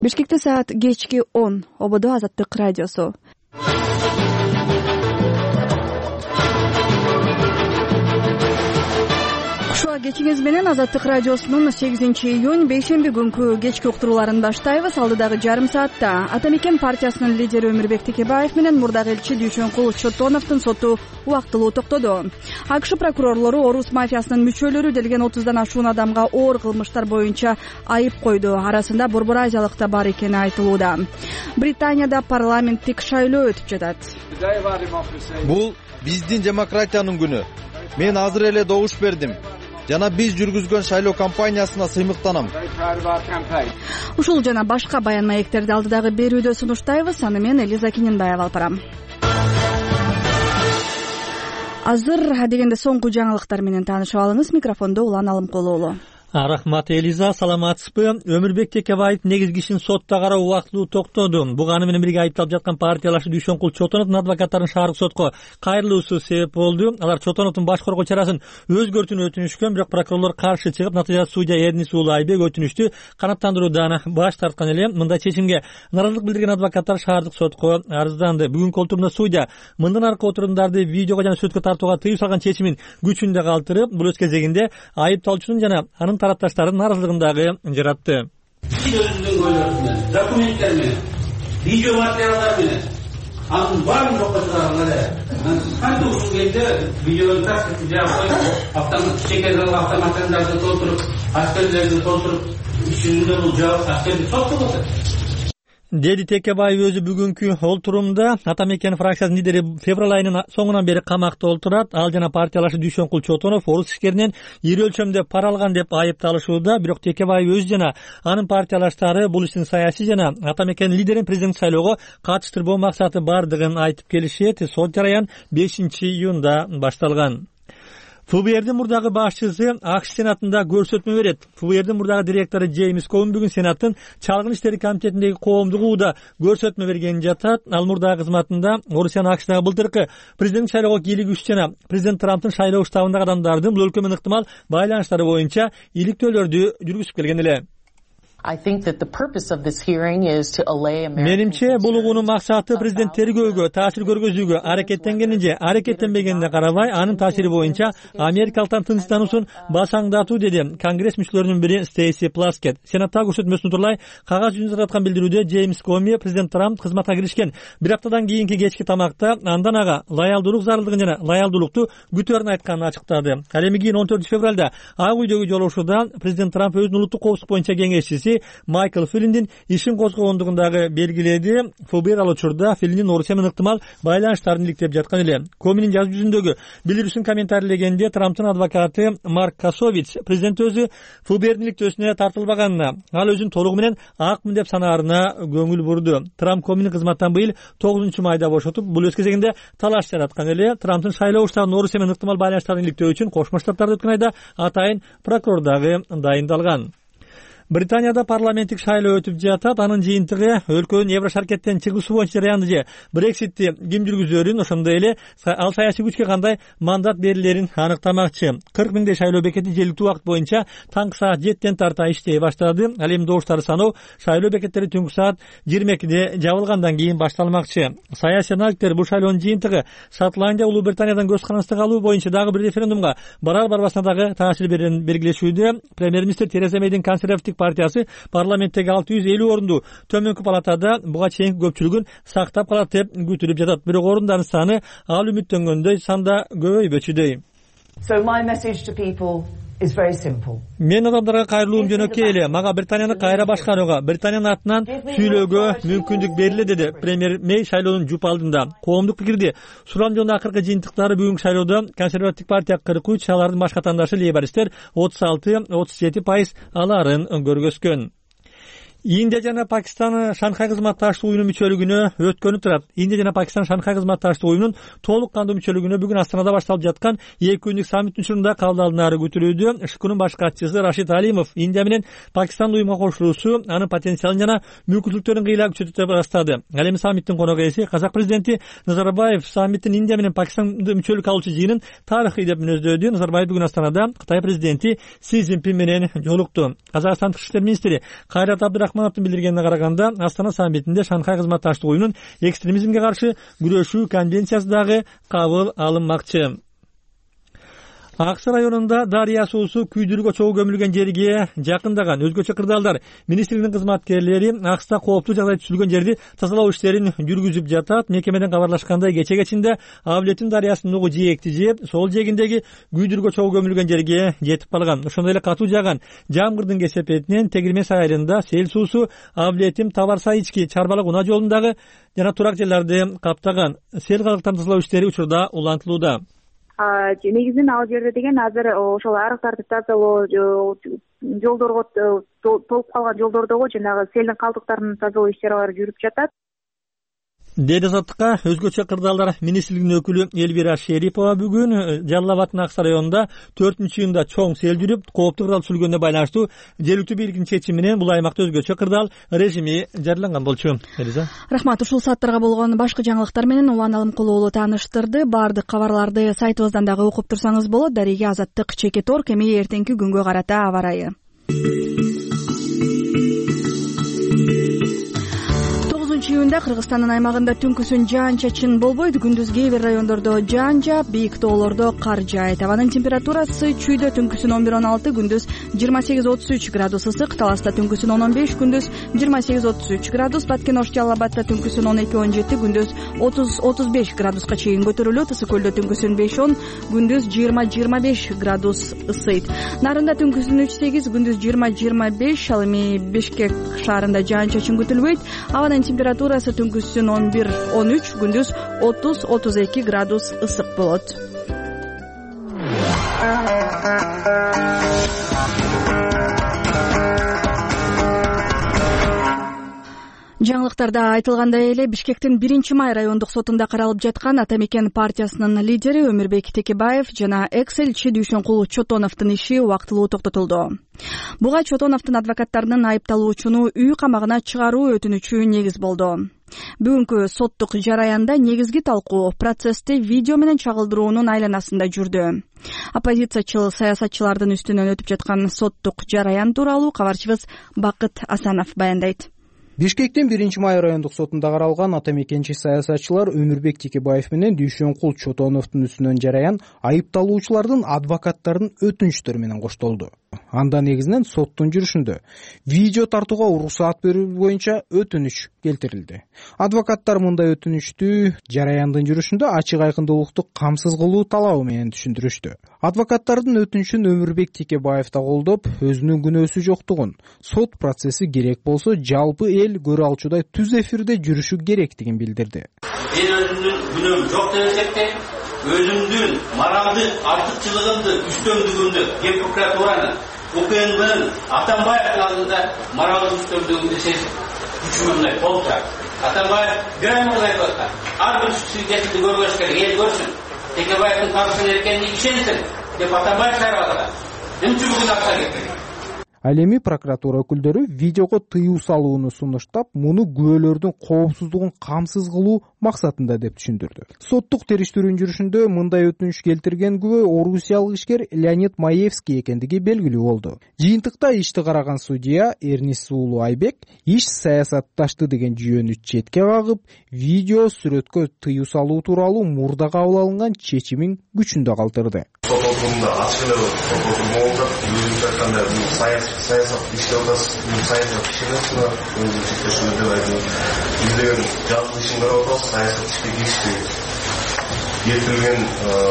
Бишкекте саат кечки 10. Ободо Азаттык радиосу. Кечиңиз менен Азаттык радиосунун 8-июнь бейшемби күнкү кечки уктурууларын баштайбыз. Алдыдагы жарым саатта Атамекен партиясынын лидери Өмүрбек Текебаев менен мурдагы элчи Дүйшөнкул Чотоновдун соту убактылуу токтоду. АКШ прокурорлору Орус мафиясынын мүчөлөрү делген 30дан ашуун адамга оор кылмыштар боюнча айып койду. Арасында Борбор Азиялык да бар экени айтылууда. Британияда парламенттик шайлоо өтүп жатат. Бул биздин демократиянын күнү. Мен азыр эле добуш бердим. Жана биз жүргүзгөн шайлоо кампаниясына сыймыктанам. Ушул жана башка баян маектерди алдыдагы берүүдө сунуштайбыз. Аны мен Элиза Киненбаева алып барам. Азыр дегенде соңку жаңылыктар менен таанышып алыңыз. Микрофондо Улан Алымкулуулу. Рахмат Элиза, саламатсызбы? Өмүрбек Текебаев негизги ишин сотто кароо убактылуу токтоду. Буга аны менен бирге айыпталып жаткан партиялашы Дүйшөнкул Чотоновдун адвокаттарын шаардык сотко кайрылуусу себеп болду. Алар Чотоновдун баш коргоо чарасын өзгөртүүнү өтүнүшкөн, бирок прокурорлор каршы чыгып, натыйжада судья Эрнис Уулу Айбек өтүнүштү канааттандыруудан баш тарткан эле. Мындай чечимге наразылык билдирген адвокаттар шаардык сотко арызданды. Бүгүнкү отурумда судья мындан аркы отурумдарды видеого жана сөзгө тартууга тыюу салган чечимин күчүндө калтырып, бул өз кезегинде айыпталуучунун жана анын тарапташтардын наразылыгын дагы жаратты. Өзүнүн көйлөрүнөн, документтер менен, видео материалдар менен, анын баарын жокко чыгарган эле. Кантип ушул кезде видеону таратып жаап чекерден автоматтарды толтуруп, аскерлерди толтуруп, ишинде бул жаап аскерди соттолот. Деди Текебаев өзү бүгүнкү отурумда Атамекен фракциясынын лидери февраль айынын соңунан бери камакта отурат. Ал жана партиялашы Дүйшөнкул Чотонов орус ишкеринен ири өлчөмдө пара алган деп айыпталышууда. Бирок Текебаев өзү жана анын партиялаштары бул иштин саясий жана Атамекен лидерин президент шайлоого катыштырбоо максаты бардыгын айтып келишет. Сот жараян 5-июнда башталган. ФБРдин мурдагы башчысы АКШ сенатында көрсөтмө берет. ФБРдин мурдагы директору Джеймс Коун бүгүн сенаттын чалгын иштери комитетиндеги коомдук ууда көрсөтмө берген жатат. Ал мурдагы кызматында Орусиянын АКШдагы былтыркы президент шайлоого кийлигүүчү жана президент Трамптын шайлоо штабындагы адамдардын бул өлкө менен ыктымал байланыштары боюнча иликтөөлөрдү жүргүзүп келген эле. Менимче бул угуунун максаты президент тергөөгө таасир көргөзүүгө аракеттенгенин же аракеттенбегенине карабай анын таасири боюнча америкалыктардын тынчтануусун басаңдатуу, деди Конгресс мүчөлөрүнүн бири Стейси Пласкет. Сенаттагы көрсөтмөсүн турлай кагаз жүзүндө тараткан билдирүүдө Джеймс Коми президент Трамп кызматка киришкен бир аптадан кийинки кечки тамакта андан ага лоялдуулук зарылдыгын жана лоялдуулукту күтөөрүн айтканын ачыктады. Ал эми кийин 14 февралда Ак үйдөгү жолугушууда президент Трамп өзүнүн улуттук коопсуздук боюнча кеңешчиси Майкл Флиндин ишин козгогондугундагы белгиледи. ФБР ал учурда Флиндин Орусия менен ыктымал байланыштарын иликтеп жаткан эле. Коминин жазуу жүзүндөгү билдирүүсүн комментарийлегенде Трамптын адвокаты Марк Касович президент өзү ФБРдин иликтөөсүнө тартылбаганына, ал өзүн толугу менен акмын деп санаарына көңүл бурду. Трамп Коминин кызматтан быйыл 9-майда бошотуп, бул өз кезегинде талаш жараткан эле. Трамптын шайлоо штабын Орусия менен ыктымал байланыштарын иликтөө үчүн Кошмо Штаттарда өткөн айда атайын прокурор дагы дайындалган. Британияда парламенттик шайлоо өтүп жатат. Анын жыйынтыгы өлкөнүн Евро шаркеттен чыгуусу боюнча жарыянды же Брекситти ким жүргүзөрүн, ошондой эле ал саясий күчкө кандай мандат берилерин аныктамакчы. 40 миңдей шайлоо бекети жергиликтүү убакыт боюнча таңкы саат 7-тен тарта иштей баштады. Ал эми добуштарды саноо шайлоо бекеттери түнкү саат 22-де жабылгандан кийин башталмакчы. Саясий аналитиктер бул шайлоонун жыйынтыгы Шотландия Улуу Британиядан көз каранысты калуу боюнча дагы бир референдумга барбасына дагы таасир берерин белгилешүүдө. Премьер-министр Тереза Мейдин консервативдик партиясы парламенттеги 650 орунду төмөнкү палатада буга чейинки көпчүлүгүн сактап калат деп күтүлүп жатат. Бирок орундардын саны ал үмүттөнгөндөй санда көбөйбөчүдөй. Мен адамдарга кайрылуум жөнөкөй эле. Мага Британияны кайра башкарууга, Британиянын атынан сүйлөөгө мүмкүндүк бериле, деди премьер Мей шайлоонун жуп алдында. Коомдук пикирди сурандоонун акыркы жыйынтыктары бүгүнкү шайлоодо консервативдик партия 43, алардын баш катандашы лейбористтер 36-37% аларын көргөзгөн. Индия жана Пакистан Шанхай кызматташтык уюмунун мүчөлүгүнө өткөнү турат. Индия жана Пакистан Шанхай кызматташтык уюмунун толук кандуу мүчөлүгүнө бүгүн Астанада башталып жаткан 2 күндүк саммиттин учурунда кабыл алынаары күтүлүүдө. ШКнын баш катчысы Рашид Алимов Индия менен Пакистандын уюмга кошулуусу анын потенциалын жана мүмкүнчүлүктөрүн кыйла күчөтүп баштады. Ал эми саммиттин конок ээси казак президенти Назарбаев саммиттин Индия менен Пакистанды мүчөлүк алуучу жыйынын тарыхый деп мүнөздөдү. Назарбаев бүгүн Астанада Кытай президенти Си Цзиньпин менен жолукту. Казакстан тышкы иштер министри Кайрат Абдрахманов Абдрахмановдун билдиргенине караганда, Астана саммитинде Шанхай кызматташтык уюмунун экстремизмге каршы күрөшүү конвенциясы дагы кабыл алынмакчы. Аксы районунда Дария суусу күйдүрүүгө чогуу көмүлгөн жерге жакындаган өзгөчө кырдаалдар министрлигинин кызматкерлери акста кооптуу жагдай түзүлгөн жерди тазалоо иштерин жүргүзүп жатат. Мекемеден кабарлашкандай, кече кечинде Авлетин дарыясынын угу жээкти жеп, сол жээгиндеги күйдүрүүгө чогуу көмүлгөн жерге жетип калган. Ошондой эле катуу жааган жамгырдын кесепетинен Тегирмес айылында сел суусу Авлетим Таварсайички чарбалык унаа жолундагы жана турак жерлерди каптаган. Сел калдыктарын тазалоо иштери учурда улантылууда. Негизинен ал жерде деген азыр ошол арыктарды тазалоо, жолдорго толуп калган жолдордогу жанагы селдин калдыктарын тазалоо иштери алар жүрүп жатат. Деди Азаттыкка өзгөчө кырдаалдар министрлигинин өкүлү Элвира Шерипова бүгүн Жалал Абаддын Аксы районунда 4-жыйында чоң сел жүрүп, кооптуу кырдаал түзүлгөнүнө байланыштуу жергиликтүү бийликтин чечими менен бул аймакта өзгөчө кырдаал режими жарыяланган болчу. Элиза. Рахмат. Ушул сааттарга болгон башкы жаңылыктар менен Улан Алымкул уулу тааныштырды. Бардык кабарларды сайтыбыздан дагы окуп турсаңыз болот. Дареге Азаттык Чекет.орг. Эми эртеңки күнгө карата аба ырайы. 9-июнда Кыргызстандын аймагында түнкүсүн жаан-чачын болбойт. Күндүз кээ бир райондордо жаан жаап, бийик тоолордо кар жаайт. Абанын температурасы чүйдө түнкүсүн 11-16, күндүз 28-33 градус ысык, Таласта түнкүсүн 10-15, күндүз 28-33 градус, Баткен Ош Жалал Абадта түнкүсүн 12-17, күндүз 30-35 градуска чейин көтөрүлөт. Ысык көлдө түнкүсүн 5-10, күндүз 20-25 градус ысыйт. Нарында түнкүсүн 3-8, күндүз 20-25, ал эми Бишкек шаарында жаан-чачын күтүлбөйт. Абанын температурасы түнкүсүн 11-13, күндүз 30-32 градус ысык болот. Жаңылыктарда айтылгандай эле, Бишкектин 1-май райондук сотунда каралып жаткан Атамекен партиясынын лидери Өмүрбек Текебаев жана экс-элчи Дүйшөнкул Чотоновдун иши убактылуу токтотулду. Буга Чотоновдун адвокаттарынын айыпталуучуну үй камагына чыгаруу өтүнүчү негиз болду. Бүгүнкү соттук жараянда негизги талкуу процессти видео менен чагылдыруунун айланасында жүрдү. Оппозициячыл саясатчылардын үстүнөн өтүп жаткан соттук жараян тууралуу кабарчыбыз Бакыт Асанов баяндайт. Бишкектин 1-май райондук сотунда каралган атамекенчи саясатчылар Өмүрбек Текебаев менен Дүйшөнкул Чотоновдун үстүнөн жараян айыпталуучулардын адвокаттарын өтүнүчтөр менен коштолду. Анда негизинен соттун жүрүшүндө видео тартууга уруксаат берүү боюнча өтүнүч келтирилди. Адвокаттар мындай өтүнүчтү жараяндын жүрүшүндө ачык айкындуулукту камсыз кылуу талабы менен түшүндүрүштү. Адвокаттардын өтүнүчүн Өмүрбек Текебаев да колдоп, өзүнүн күнөөсү жоктугун, сот процесси керек болсо жалпы эл көрө алчудай түз эфирде жүрүшү керектигин билдирди. Мен өзүмдүн күнөөм жок деп эсептейм. Өзүмдүн моралдык артыкчылыгымды, үстөмдүгүмдү Ген прокуратуранын, УКМКнын, Атамбаевдин алдында моралдык үстөмдүгүмдү сезип күчүмө болуп турат. Атамбаев бир ай мурда айтып аткан, ар бир судьясынды көргөз керек, эл көрсүн. Текебаевдин табысын эркенine ишенсин деп Атамбаев чаралады. Эмне үчүн акча кетти? Ал эми прокуратура өкүлдөрү видеого тыюу салууну сунуштап, муну күбөлөрдүн коопсуздугун камсыз кылуу максатында деп түшүндүрдү. Соттук териштирүүнүн жүрүшүндө мындай өтүнүч келтирген күбө орусиялык ишкер Леонид Маевский экендиги белгилүү болду. Жыйынтыкта ишти караган судья Эрнис уулу Айбек иш саясатташты деген жүйөнү четке кагып, видео сүрөткө тыюу салуу тууралуу мурда кабыл алынган чечимин күчүндө калтырды. Сот отурумунда ачык эле болду. Өзүнчө айтканда бул саясат иштеп атасыз, саясат ишенесизби? Өзүнчө чечимди деп айтып, издеген жазгы ишин көрүп атабыз, саясат ишке киришпейт. Келтирилген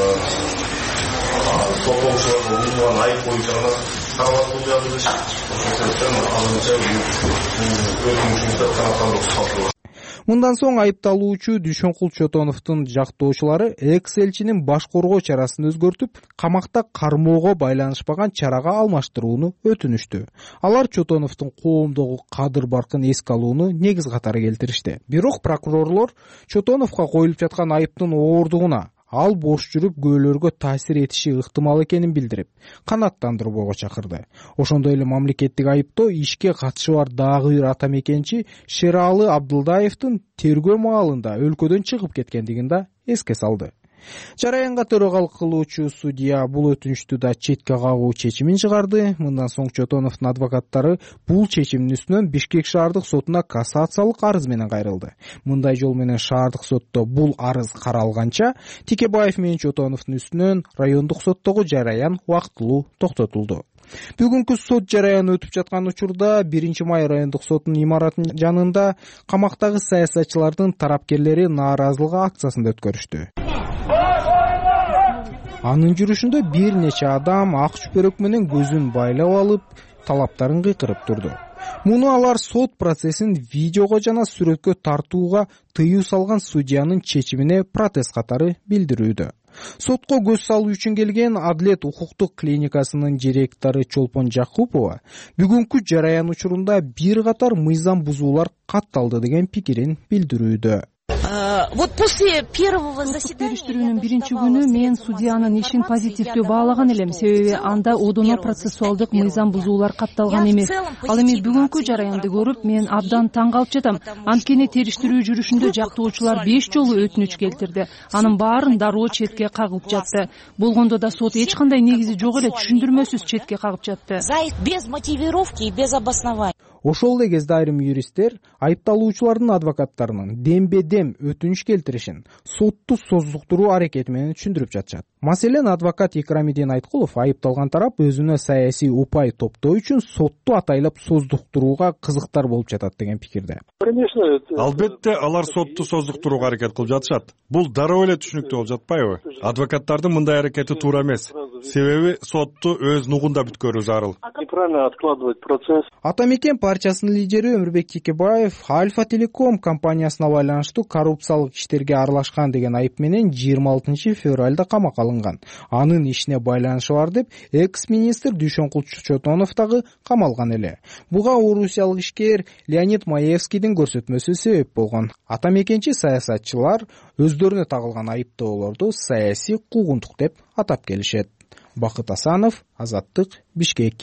соттолуучуларга уланган айып боюнча гана каралат бул жазгы иш. Ошол себептен азырынча өтүнүчүбүздө канааттандыруу салтыбыз. Мындан соң айыпталуучу Дүйшөнкул Чотоновдун жактоочулары экс-элчинин баш коргоо чарасын өзгөртүп, камакта кармоого байланышпаган чарага алмаштырууну өтүнүштү. Алар Чотоновдун коомдогу кадыр баркын эске алууну негиз катары келтиришти. Бирок прокурорлор Чотоновго коюлуп жаткан айыптын оордугуна, ал бош жүрүп күбөлөргө таасир этиши ыктымал экенин билдирип, канааттандырбоого чакырды. Ошондой эле мамлекеттик айыптоо ишке катышы бар дагы бир атамекенчи Шералы Абдылдаевдин тергөө маалында өлкөдөн чыгып кеткендигин да эске салды. Жараянга төрөгалык кылуучу судья бул өтүнүштү да четке кагуу чечимин чыгарды. Мындан соң Чотоновдун адвокаттары бул чечимдин үстүнөн Бишкек шаардык сотуна кассациялык арыз менен кайрылды. Мындай жол менен шаардык сотто бул арыз каралганча Текебаев менен Чотоновдун үстүнөн райондук соттогу жараян убактылуу токтотулду. Бүгүнкү сот жараяны өтүп жаткан учурда 1-май райондук сотунун имаратынын жанында камактагы саясатчылардын тарапкерлери нааразылык акциясын өткөрүштү. Анын жүрүшүндө бир нече адам ак чүпөрөк менен көзүн байлап алып, талаптарын кыйкырып турду. Муну алар сот процессин видеого жана сүрөткө тартууга тыюу салган судьянын чечимине протест катары билдирүүдө. Сотко көз салуу үчүн келген Адилет укуктук клиникасынын директору Чолпон Жакупова бүгүнкү жараян учурунда бир катар мыйзам бузуулар катталды деген пикирин билдирүүдө. Териштирүүнүн биринчи күнү мен судьянын ишин позитивдүү баалаган элем, себеби анда одоно процессуалдык мыйзам бузуулар катталган эмес. Ал эми бүгүнкү жараянды көрүп мен абдан таң калып жатам. Анткени териштирүү жүрүшүндө жактоочулар 5 жолу өтүнүч келтирди. Анын баарын дароо четке кагылып жатты. Болгондо да сот эч кандай негизи жок эле түшүндүрмөсүз четке кагып жатты. Без мотивировки и без обоснования. Ошол эле кезде айрым юристтер айыпталуучулардын адвокаттарынын дембе-дем өтүнүч келтиришин сотту создуктуруу аракети менен түшүндүрүп жатышат. Маселен, адвокат Икрамидин Айткулов айыпталган тарап өзүнө саясий упай топтоо үчүн сотту атайлап создуктурууга кызыктар болуп жатат деген пикирде. Албетте алар сотту создуктурууга аракет кылып жатышат. Бул дароо эле түшүнүктүү болуп жатпайбы? Адвокаттардын мындай аракети туура эмес. Себеби сотту өз нугунда бүткөрүү зарыл. Ата мекен партиясынын лидери Өмүрбек Текебаев Альфа Телеком компаниясына байланыштуу коррупциялык иштерге аралашкан деген айып менен 26 февралда камакка алынган. Анын ишине байланышы бар деп экс-министр Дүйшөнкул Чотонов дагы камалган эле. Буга орусиялык ишкер Леонид Маевскийдин көрсөтмөсү себеп болгон. Ата мекенчи саясатчылар өздөрүнө тагылган айыптоолорду саясий куугунтук деп атап келишет. Бакыт Асанов, Азаттык, Бишкек.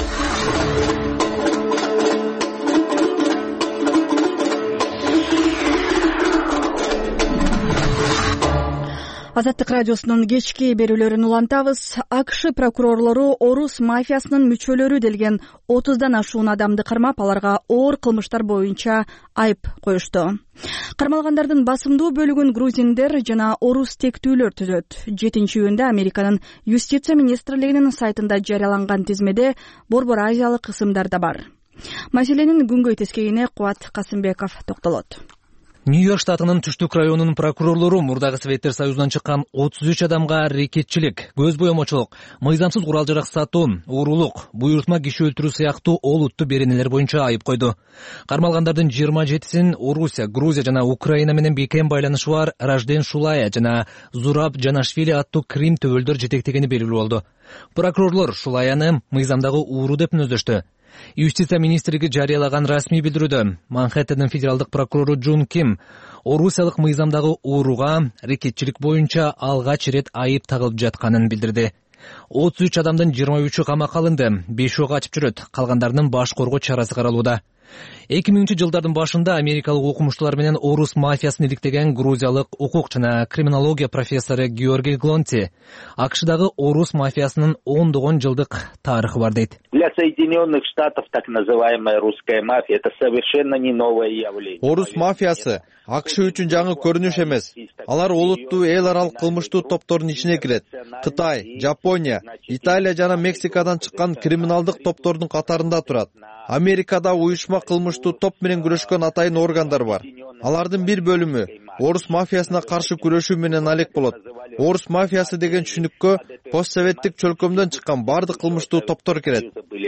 Азаттык радиосунун кечки берүүлөрүн улантабыз. АКШ прокурорлору орус мафиясынын мүчөлөрү делген 30дан ашуун адамды кармап, аларга оор кылмыштар боюнча айып коюшту. Кармалгандардын басымдуу бөлүгүн грузиндер жана орус тектүүлөр түзөт. 7-июнда Американын юстиция министрлигинин сайтында жарыяланган тизмеде Борбор Азиялык кысымдар да бар. Маселенин күнгөй тескейине Кубат Касымбеков токтолот. Нью-Йорк штатынын түштүк районунун прокурорлору мурдагы Советтер Союзунан чыккан 33 адамга рекетчилик, көз боемочулук, мыйзамсыз курал-жарак сатуу, уурулук, буйрутма киши өлтүрүү сыяктуу олуттуу беренелер боюнча айып койду. Кармалгандардын 27син Орусия, Грузия жана Украина менен бекем байланышы бар Ражден Шулая жана Зураб Жанашвили аттуу Крим төбөлдөр жетектегени белгилүү болду. Прокурорлор Шулаяны мыйзамдагы ууру деп мүнөздөштү. Юстиция министрлиги жарыялаган расмий билдирүүдө Манхэттендин федералдык прокурору Джун Ким орусиялык мыйзамдагы ууруга рекетчилик боюнча алгач ирет айып тагылып жатканын билдирди. 33 адамдын 23-ü камакка алынды, 5-өө качып жүрөт, калгандарынын баш коргоо чарасы каралууда. 2000-жылдардын башында америкалык окумуштуулар менен орус мафиясын иликтеген грузиялык укук жана криминология профессору Георгий Глонти АКШдагы орус мафиясынын 10 жылдык тарыхы бар дейт. Для Соединенных Штатов так называемая русская мафия это совершенно не новое явление. Орус мафиясы АКШ үчүн жаңы көрүнүш эмес. Алар олуттуу эл аралык кылмыштуу топтордун ичине кирет. Кытай, Жапония, Италия жана Мексикадан чыккан криминалдык топтордун катарында турат. Америкада уюшма кылмыштуу топ менен күрөшкөн атайын органдар бар. Алардын бир бөлүмү орус мафиясына каршы күрөшүү менен алек болот. Орус мафиясы деген түшүнүккө постсоветтик чөлкөмдөн чыккан бардык кылмыштуу топтор кирет.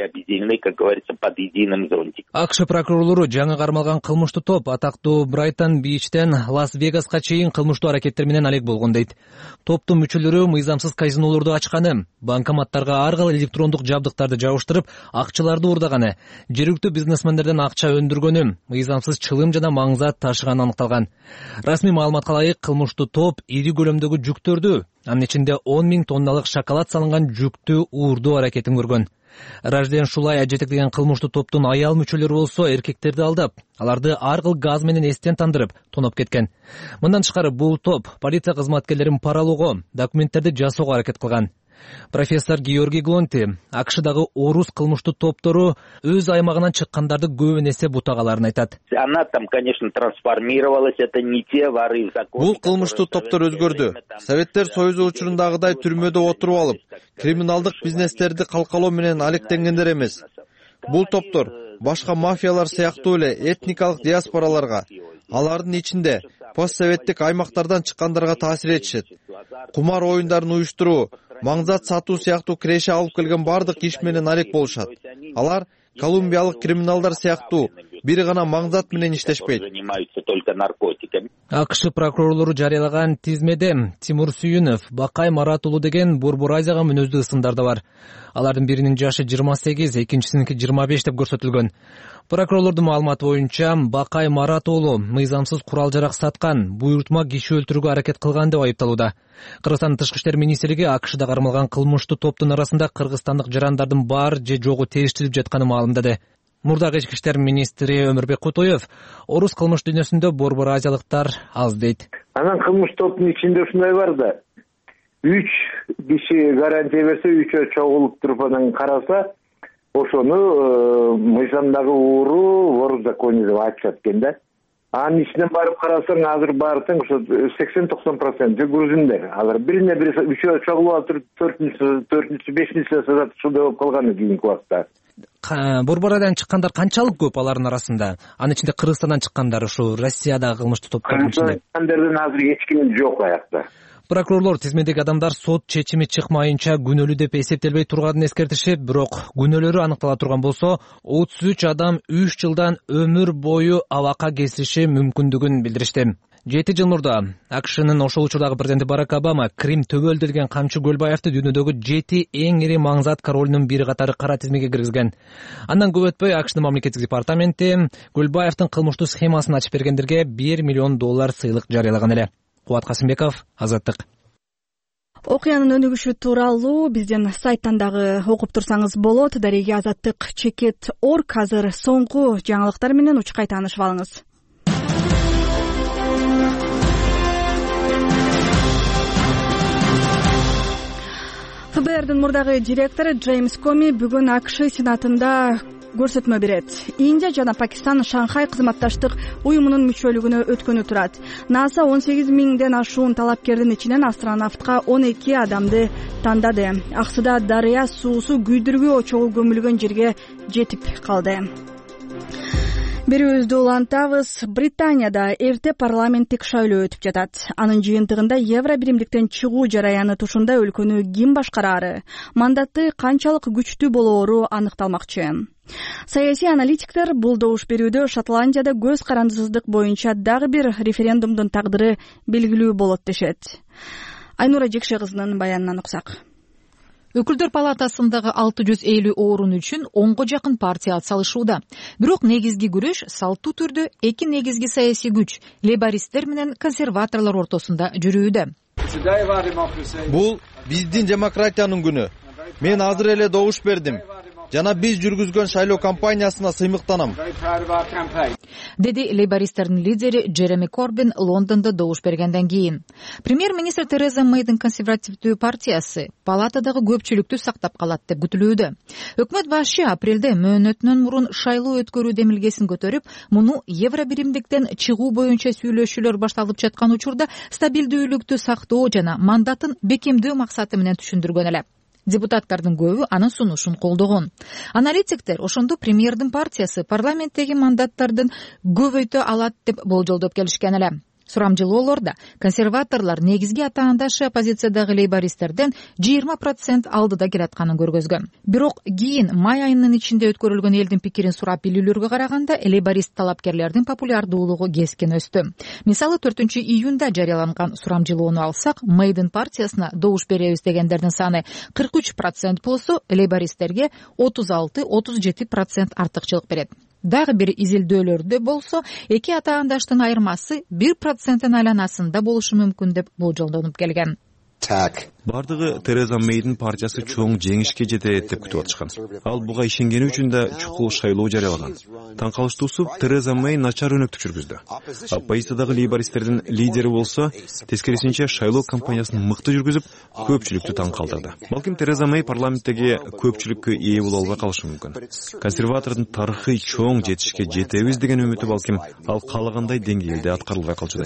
АКШ прокурорлору жаңы кармалган кылмыштуу топ атактуу Брайтон Бичтен Лас-Вегаска чейин кылмыштуу аракеттер менен алек болгон дейт. Топтун мүчөлөрү мыйзамсыз казинолорду ачканы, банкоматтарга ар кандай электрондук жабдыктарды жабыштырып, акчаларды уурдаганы, жергиликтүү бизнесмендерден акча өндүргөнү, мыйзамсыз чылым жана маңзат ташыганы аныкталган. Расмий маалыматка ылайык кылмыштуу топ ири көлөмдөгү жүктөрдү, анын ичинде 10 000 тонналык шоколад салынган жүктү уурдоо аракетин көргөн. Ражден Шулая жетектеген кылмыштуу топтун аял мүчөлөрү болсо эркектерди алдап, аларды ар кыл газ менен эстен тандырып тоноп кеткен. Мындан тышкары бул топ полиция кызматкерлерин паралоого, документтерди жасоого аракет кылган. Профессор Георгий Глонти АКШдагы орус кылмыштуу топтору өз аймагынан чыккандарды көбүн эсе бутагаларын айтат. Она там, конечно, трансформировалась, это не те воры в законе. Бул кылмыштуу топтор өзгөрдү. Советтер Союзу учурундагыдай түрмөдө отуруп алып, криминалдык бизнестерди калкалоо менен алектенгендер эмес. Бул топтор башка мафиялар сыяктуу эле этникалык диаспораларга, алардын ичинде постсоветтик аймактардан чыккандарга таасир этишет. Кумар оюндарын уюштуруу, маңзат сатуу сыяктуу киреше алып келген бардык иш менен алек болушат. Алар колумбиялык криминалдар сыяктуу бир гана маңзат менен иштешпейт. АКШ прокурорлору жарыялаган тизмеде Тимур Сүйүнов, Бакай Марат уулу деген Борбор Азияга мүнөздүү ысымдар да бар. Алардын биринин жашы 28, экинчисиники 25 деп көрсөтүлгөн. Прокурорлордун маалыматы боюнча Бакай Марат уулу мыйзамсыз курал-жарак саткан, буйртма киши өлтүрүүгө аракет кылган деп айыпталууда. Кыргызстандын тышкы иштер министрлиги АКШда кармалган кылмыштуу топтун арасында кыргызстандык жарандардын бар же жогу териштирип жатканын маалымдады. Мурдагы ички иштер министри Өмүрбек Кутуев орус кылмыш дүйнөсүндө борбор азиялыктар аз дейт. Анан кылмыш топтун ичинде ушундай бар да. 3 киши гарантия берсе, 3-өө чогулуп туруп анан караса, ошону мыйзамдагы ууру вор в законе деп айтышат экен да. Анын ичинен барып карасаң, азыр баардык ошо 80-90% грузиндер. Алар бирине бири 3-өө чогулуп атып, 4-үнчү, 5-инчи сатышууда болуп калган кийинки убакта. Борбор Азиядан чыккандар канчалык көп алардын арасында? Анын ичинде Кыргызстандан чыккандар, ушу Россиядагы кылмыштуу топтордун ичинде. Кыргызстандардын азыр эч ким жок аякта. Прокурорлор тизмедеги адамдар сот чечими чыкмайынча күнөөлүү деп эсептелбей турганын эскертишип, бирок күнөөлөрү аныктала турган болсо, 33 адам 3 жылдан өмүр бою абакка кесилиши мүмкүндүгүн билдиришти. 7 жыл мурда АКШнын ошол учурдагы президенти Барак Обама Крим төбөл делген Камчы Көлбаевди дүйнөдөгү 7 эң ири маңзат королунун бири катары кара тизмеге киргизген. Андан көп өтпөй АКШнын мамлекеттик департаменти Көлбаевдин кылмыштуу схемасын ачып бергендерге $1 миллион сыйлык жарыялаган эле. Кубат Касымбеков, Азаттык. Окуянын өнүгүшү тууралуу биздин сайттан дагы окуп турсаңыз болот. Дареги Азаттык чекет.org. Азыр соңку жаңылыктар менен учкай таанышып алыңыз. ФБРдин мурдагы директору Джеймс Коми бүгүн АКШ Сенатында көрсөтмө берет. Индия жана Пакистан Шанхай кызматташтык уюмунун мүчөлүгүнө өткөнү турат. НАСА 18 миңден ашуун талапкердин ичинен астронавтка 12 адамды тандады. Аксыда дарыя суусу күйдүргү очогу көмүлгөн жерге жетип калды. Берүүбүздү улантабыз. Британияда эрте парламенттик шайлоо өтүп жатат. Анын жыйынтыгында Евро биримдиктен чыгуу жараяны тушунда өлкөнү ким башкараары, мандаты канчалык күчтүү болоору аныкталмакчы. Саясий аналитиктер бул добуш берүүдө Шотландияда көз карандысыздык боюнча дагы бир референдумдун тагдыры белгилүү болот дешет. Айнура Жекше кызынын баянынан уксак. Өкүлдөр палатасындагы 650 орун үчүн 10го жакын партия атсалышууда. Бирок негизги күрөш салттуу түрдө эки негизги саясий күч — лейбористтер менен консерваторлор ортосунда жүрүүдө. Бул биздин демократиянын күнү. Мен азыр эле добуш бердим. Жана биз жүргүзгөн шайлоо кампаниясына сыймыктанам, деди лейбористтердин лидери Джереми Корбин Лондондо добуш бергенден кийин. Премьер-министр Тереза Мэйдин консервативдүү партиясы палатадагы көпчүлүктү сактап калат деп күтүлүүдө. Өкмөт башчы апрелде мөөнөтүнөн мурун шайлоо өткөрүү демилгесин көтөрүп, муну Евро биримдиктен чыгуу боюнча сүйлөшүүлөр башталып жаткан учурда стабилдүүлүктү сактоо жана мандатын бекемдөө максаты менен түшүндүргөн эле. Депутаттардын көбү анын сунушун колдогон. Аналитиктер ошондо премьердин партиясы парламенттеги мандаттардын көбөйтө алат деп болжолдоп келишкен эле. Сурамжылоолордо консерваторлор негизги атаандашы оппозициядагы лейбористтерден 20% алдыда келатканын көргөзгөн. Бирок кийин май айынын ичинде өткөрүлгөн элдин пикирин сурап билүүлөргө караганда лейборист талапкерлердин популярдуулугу кескин өстү. Мисалы 4-июнда жарыяланган сурамжылоону алсак, Мэйдин партиясына добуш беребиз дегендердин саны 43% болсо, лейбористтерге 36-37% артыкчылык берет. Дагы бир изилдөөлөрдө болсо, эки атаандаштын айырмасы 1%-ын айланасында болушу мүмкүн деп болжолдонуп келген. Бардыгы Тереза Мэйдин партиясы чоң жеңишке жетет деп күтүп атышкан. Ал буга ишенгени үчүн да чукул шайлоо жарыялаган. Таң калыштуусу Тереза Мэй начар өнөктүк жүргүздү. Оппозициядагы лейбористтердин лидери болсо, тескерисинче шайлоо кампаниясын мыкты жүргүзүп, көпчүлүктү таң калтырды. Балким Тереза Мэй парламенттеги көпчүлүккө ээ боло албай калышы мүмкүн. Консерватордун тарыхый чоң жетишке жетебиз деген үмүтү балким ал каалагандай деңгээлде аткарылбай калчудай.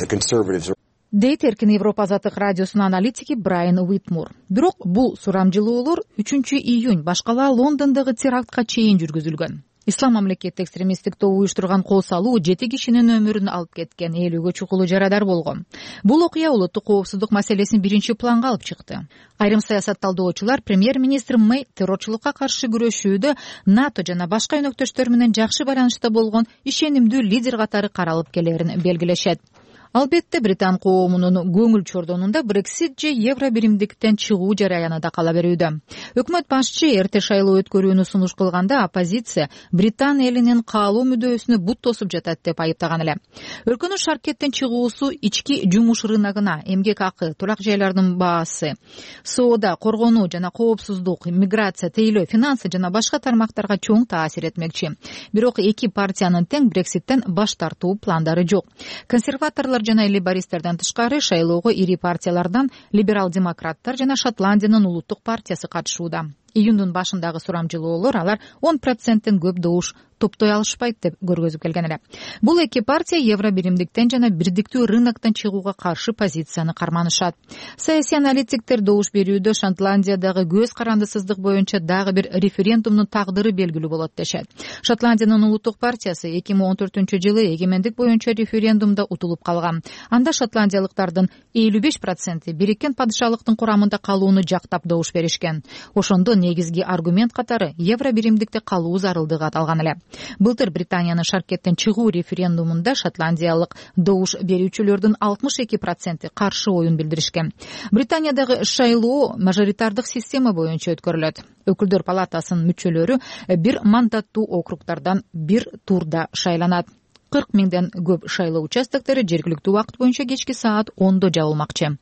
Дейт Эркин Европа азаттык радиосунун аналитики Брайан Уитмур. Бирок бул сурамжылоолор 3-июнь башкала Лондондогу терактка чейин жүргүзүлгөн. Ислам мамлекети экстремисттик тобу уюштурган кол салуу 7 кишинин өмүрүн алып кеткен, 50гө чукулуу жарадар болгон. Бул окуя улуттук коопсуздук маселесин биринчи планга алып чыкты. Айрым саясат талдоочулар премьер-министр Мэй террорчулукка каршы күрөшүүдө НАТО жана башка өнөктөштөр менен жакшы байланышта болгон ишенимдүү лидер катары каралып келерин белгилешет. Албетте Британ коомунун көңүл чордонунда Брексит же евро биримдиктен чыгуу жараяны да кала берүүдө. Өкмөт башчы эрте шайлоо өткөрүүнү сунуш кылганда оппозиция Британ элинин каалуу мүдөөсүнө бут тосуп жатат деп айыптаган эле. Өлкөнүн шаркеттен чыгуусу ички жумуш рыногуна, эмгек акы, турак жайлардын баасы, соода, коргонуу жана коопсуздук, миграция, тейлөө, финансы жана башка тармактарга чоң таасир этмекчи. Бирок эки партиянын тең Брекситтен баш тартуу пландары жок. Консерваторлор жана лейбористтерден тышкары шайлоого ири партиялардан либерал-демократтар жана Шотландиянын улуттук партиясы катышууда. Июндун башындагы сурамжылоолор алар 10%тен көп добуш топтой алышпайт деп көргөзүп келген эле. Бул эки партия евро биримдиктен жана бирдиктүү рыноктон чыгууга каршы позицияны карманышат. Саясий аналитиктер добуш берүүдө Шотландиядагы көз карандысыздык боюнча дагы бир референдумдун тагдыры белгилүү болот дешет. Шотландиянын улуттук партиясы 2014-жылы эгемендик боюнча референдумда утулуп калган. Анда шотландиялыктардын 55% бириккен падышалыктын курамында калууну жактап добуш беришкен. Ошондо негизги аргумент катары евро биримдикте калуу зарылдыгы аталган эле. Былтыр Британиянын шаркеттен чыгуу референдумунда шотландиялык добуш берүүчүлөрдүн 62% каршы оюн билдиришкен. Британиядагы шайлоо мажоритардык система боюнча өткөрүлөт. Өкүлдөр палатасынын мүчөлөрү бир мандаттуу округдардан бир турда шайланат. 40 миңден көп шайлоо участоктори жергиликтүү убакыт боюнча кечки саат 10 жабылмакчы.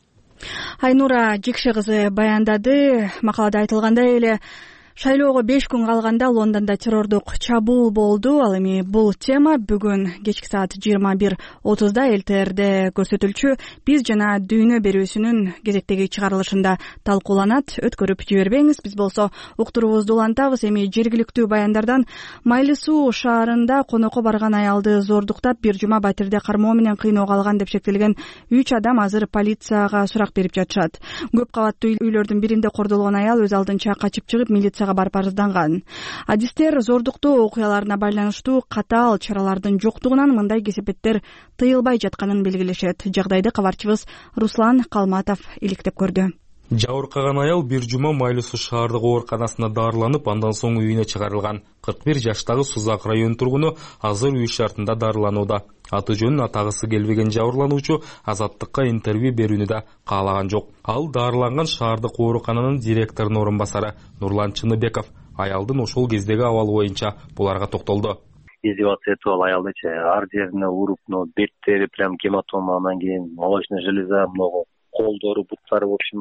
Айнура Жекше кызы баяндады. Макалада айтылгандай эле шайлоого 5 күн калганда Лондондо террордук чабуул болду. Ал эми бул тема бүгүн кечки саат 21:30 ЛТРде көрсөтүлчү биз жана дүйнө берүүсүнүн кезектеги чыгарылышында талкууланат. Өткөрүп жибербеңиз. Биз болсо уктуруубузду улантабыз. Эми жергиликтүү баяндардан Майлы Суу шаарында конокко барган аялды зордуктап бир жума батирде кармоо менен кыйноого алган деп шектелген 3 адам азыр полицияга сурак берип жатышат. Көп кабаттуу үйлөрдүн биринде кордолгон аял өз алдынча качып чыгып милицияга барып арызданган. Адистер зордуктоо окуяларына байланыштуу катаал чаралардын жоктугунан мындай кесепеттер тыйылбай жатканын белгилешет. Жагдайды кабарчыбыз Руслан Калматов иликтеп көрдү. Жабыркаган аял бир жума Майлы Суу шаардык ооруканасына дарыланып, андан соң үйүнө чыгарылган. 41 жаштагы Сузак район тургуну азыр үй шартында дарыланууда. Аты жөнүн атагысы келбеген жабырлануучу азаттыкка интервью берүүнү да каалаган жок. Ал дарыланган шаардык оорукананын директорунун орун басары Нурлан Чыныбеков аялдын ошол кездеги абалы боюнча буларга токтолду. Издеваться эту аялдычы ар жерине уруп, беттери прям гематома, анан кийин молочный железа много. Колдору, буттары, в общем,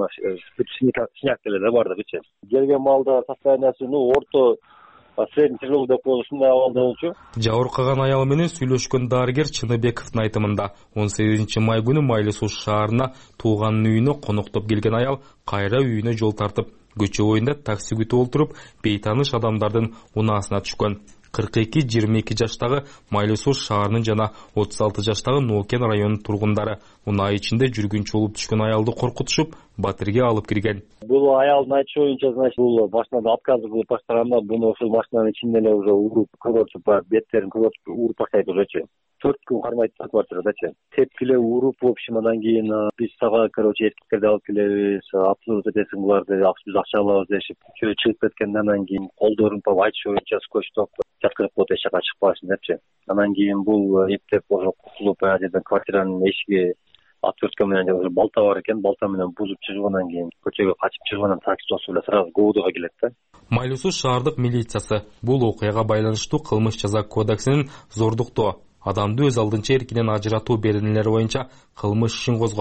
синяк деле бардыгычы. Келген малда состояниясы, орто средний тяжелый деп коюшундай абалда болчу. Жабыркаган аял менен сүйлөшкөн дарыгер Чыныбековдун айтымында 18 май күнү Майлы Суу шаарына тууганын үйүнө коноктоп келген аял кайра үйүнө жол тартып, көчө боюнда такси күтүп олтуруп, бейтаныш адамдардын унаасына түшкөн. 42-22 жаштагы Майлы Суу шаарынын жана 36 жаштагы Нокен районунун тургундары унаа ичинде жүргүнчү болуп түшкөн аялды коркутушуп, батирге алып кирген. Бул аялдын айтышы боюнча, значит, бул машинада отказ кылып баштаганда, буну ошол машинанын ичинде эле уже уруп, көрөтүп, беттерин көрөтүп, уруп баштайт уже. 4 күн кармайт квартирадачы. Тепкиле уруп, в общем, андан кийин биз сага, эркектерди алып келебиз, абсурд этесиң буларды, биз акча алабыз дешип, чыгып кеткенден кийин колдорун айтышы боюнча скотчтоп жаткырып коюп эшикке чыкпасын депчи. Андан кийин бул эптеп ошо кутулуп, жерден квартиранын эшиги отвертка менен балта бар экен, балта менен бузуп чыггандан кийин көчөгө качып чыггандан таксист эле сразу ГУДга келет да. Майлы Суу шаардык милициясы бул окуяга байланыштуу кылмыш жаза кодексинин зордуктоо, адамды өз алдынча эркинен ажыратуу беренелери боюнча кылмыш ишин козгоп,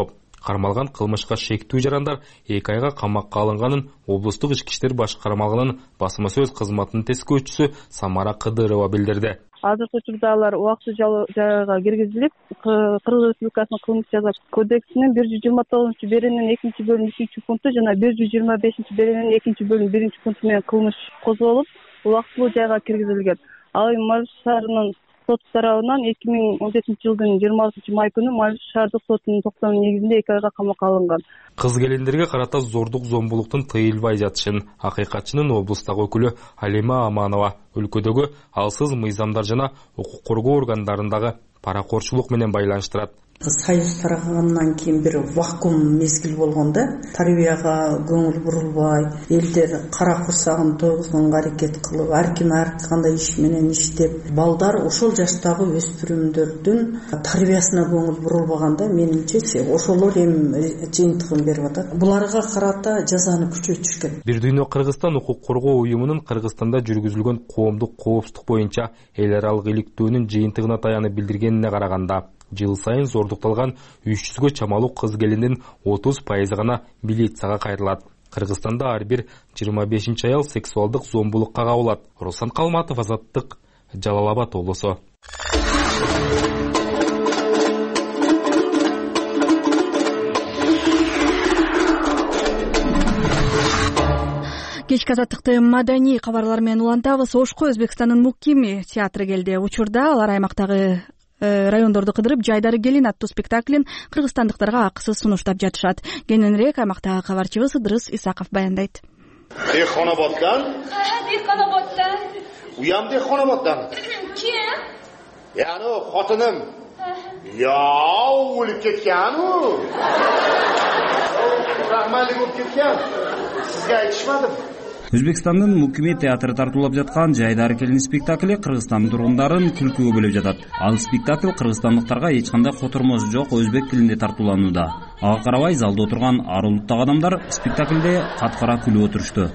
кармалган кылмышка шектүү жарандар 2 айга камакка алынганын облустук ички иштер башкармалыгынын басма сөз кызматынын тескөөчүсү Самара Кыдырова билдирди. Азыркы учурда алар убактылуу жайга киргизилип, Кыргыз Республикасынын кылмыш жаза кодексинин 129-беренин 2-бөлүм 3-пункту жана 125-беренин 2-бөлүм 1-пункту менен кылмыш козголуп, убактылуу жайга киргизилген. Ал эми Майлуу шаарынын соты тарабынан 2017-жылдын 26-май күнү Майлуу шаардык сотунун токтому негизинде 2 айга камакка алынган. Кыз келиндерге карата зордук зомбулуктун тыйылбай жатышын акыйкатчынын облустагы өкүлү Алима Аманова өлкөдөгү алсыз мыйзамдар жана укук коргоо органдарындагы паракорчулук менен байланыштырат. Союз тарагындан кийин бир вакуум мезгил болгондо тарбияга көңүл бурулбай, элдер кара курсагын тойгузганга аракет кылып, ар ким ар кандай иш менен иштеп, балдар ошол жаштагы өспүрүмдөрдүн тарбиясына көңүл бурулбаганда, менимче ошолор эми жыйынтыгын берип атат. Буларга карата жазаны күчөтүш керек. Бир дүйнө Кыргызстан укук коргоо уюмунун Кыргызстанда жүргүзүлгөн коомдук коопсуздук боюнча эл аралык иликтөөнүн жыйынтыгына таянып билдиргенине караганда, жыл сайын зордукталган 300гө чамалуу кыз келиндин 30% гана милицияга кайрылат. Кыргызстанда ар бир 25 аял сексуалдык зомбулукка кабылат. Руслан Калматов, Азаттык, Жалал Абад облусу. Кечки Азаттыкты маданий кабарлар менен улантабыз. Ошко Өзбекстандын Мукими театры келди. Учурда алар аймактагы райондорду кыдырып, жайдары келин аттуу спектаклин кыргызстандыктарга акысыз сунуштап жатышат. Кененирээк аймактагы кабарчыбыз Ыдырыс Исаков баяндайт. Dehqonoboddan? Dehqonoboddan. Uyam Dehqonoboddan. Kim? Yani xotinim. Ya, o'lib ketgan-u. Rahmatli bo'lib ketgan. Sizga aytishmadim. Өзбекстандын Мукими театры тартуулап жаткан жайдары келин спектакли Кыргызстандын тургундарын күлкүгө бөлөп жатат. Ал спектакль кыргызстандыктарга эч кандай котормосу жок өзбек тилинде тартууланууда. Ага карабай залда отурган ар улуттагы адамдар спектаклде каткара күлүп отурушту.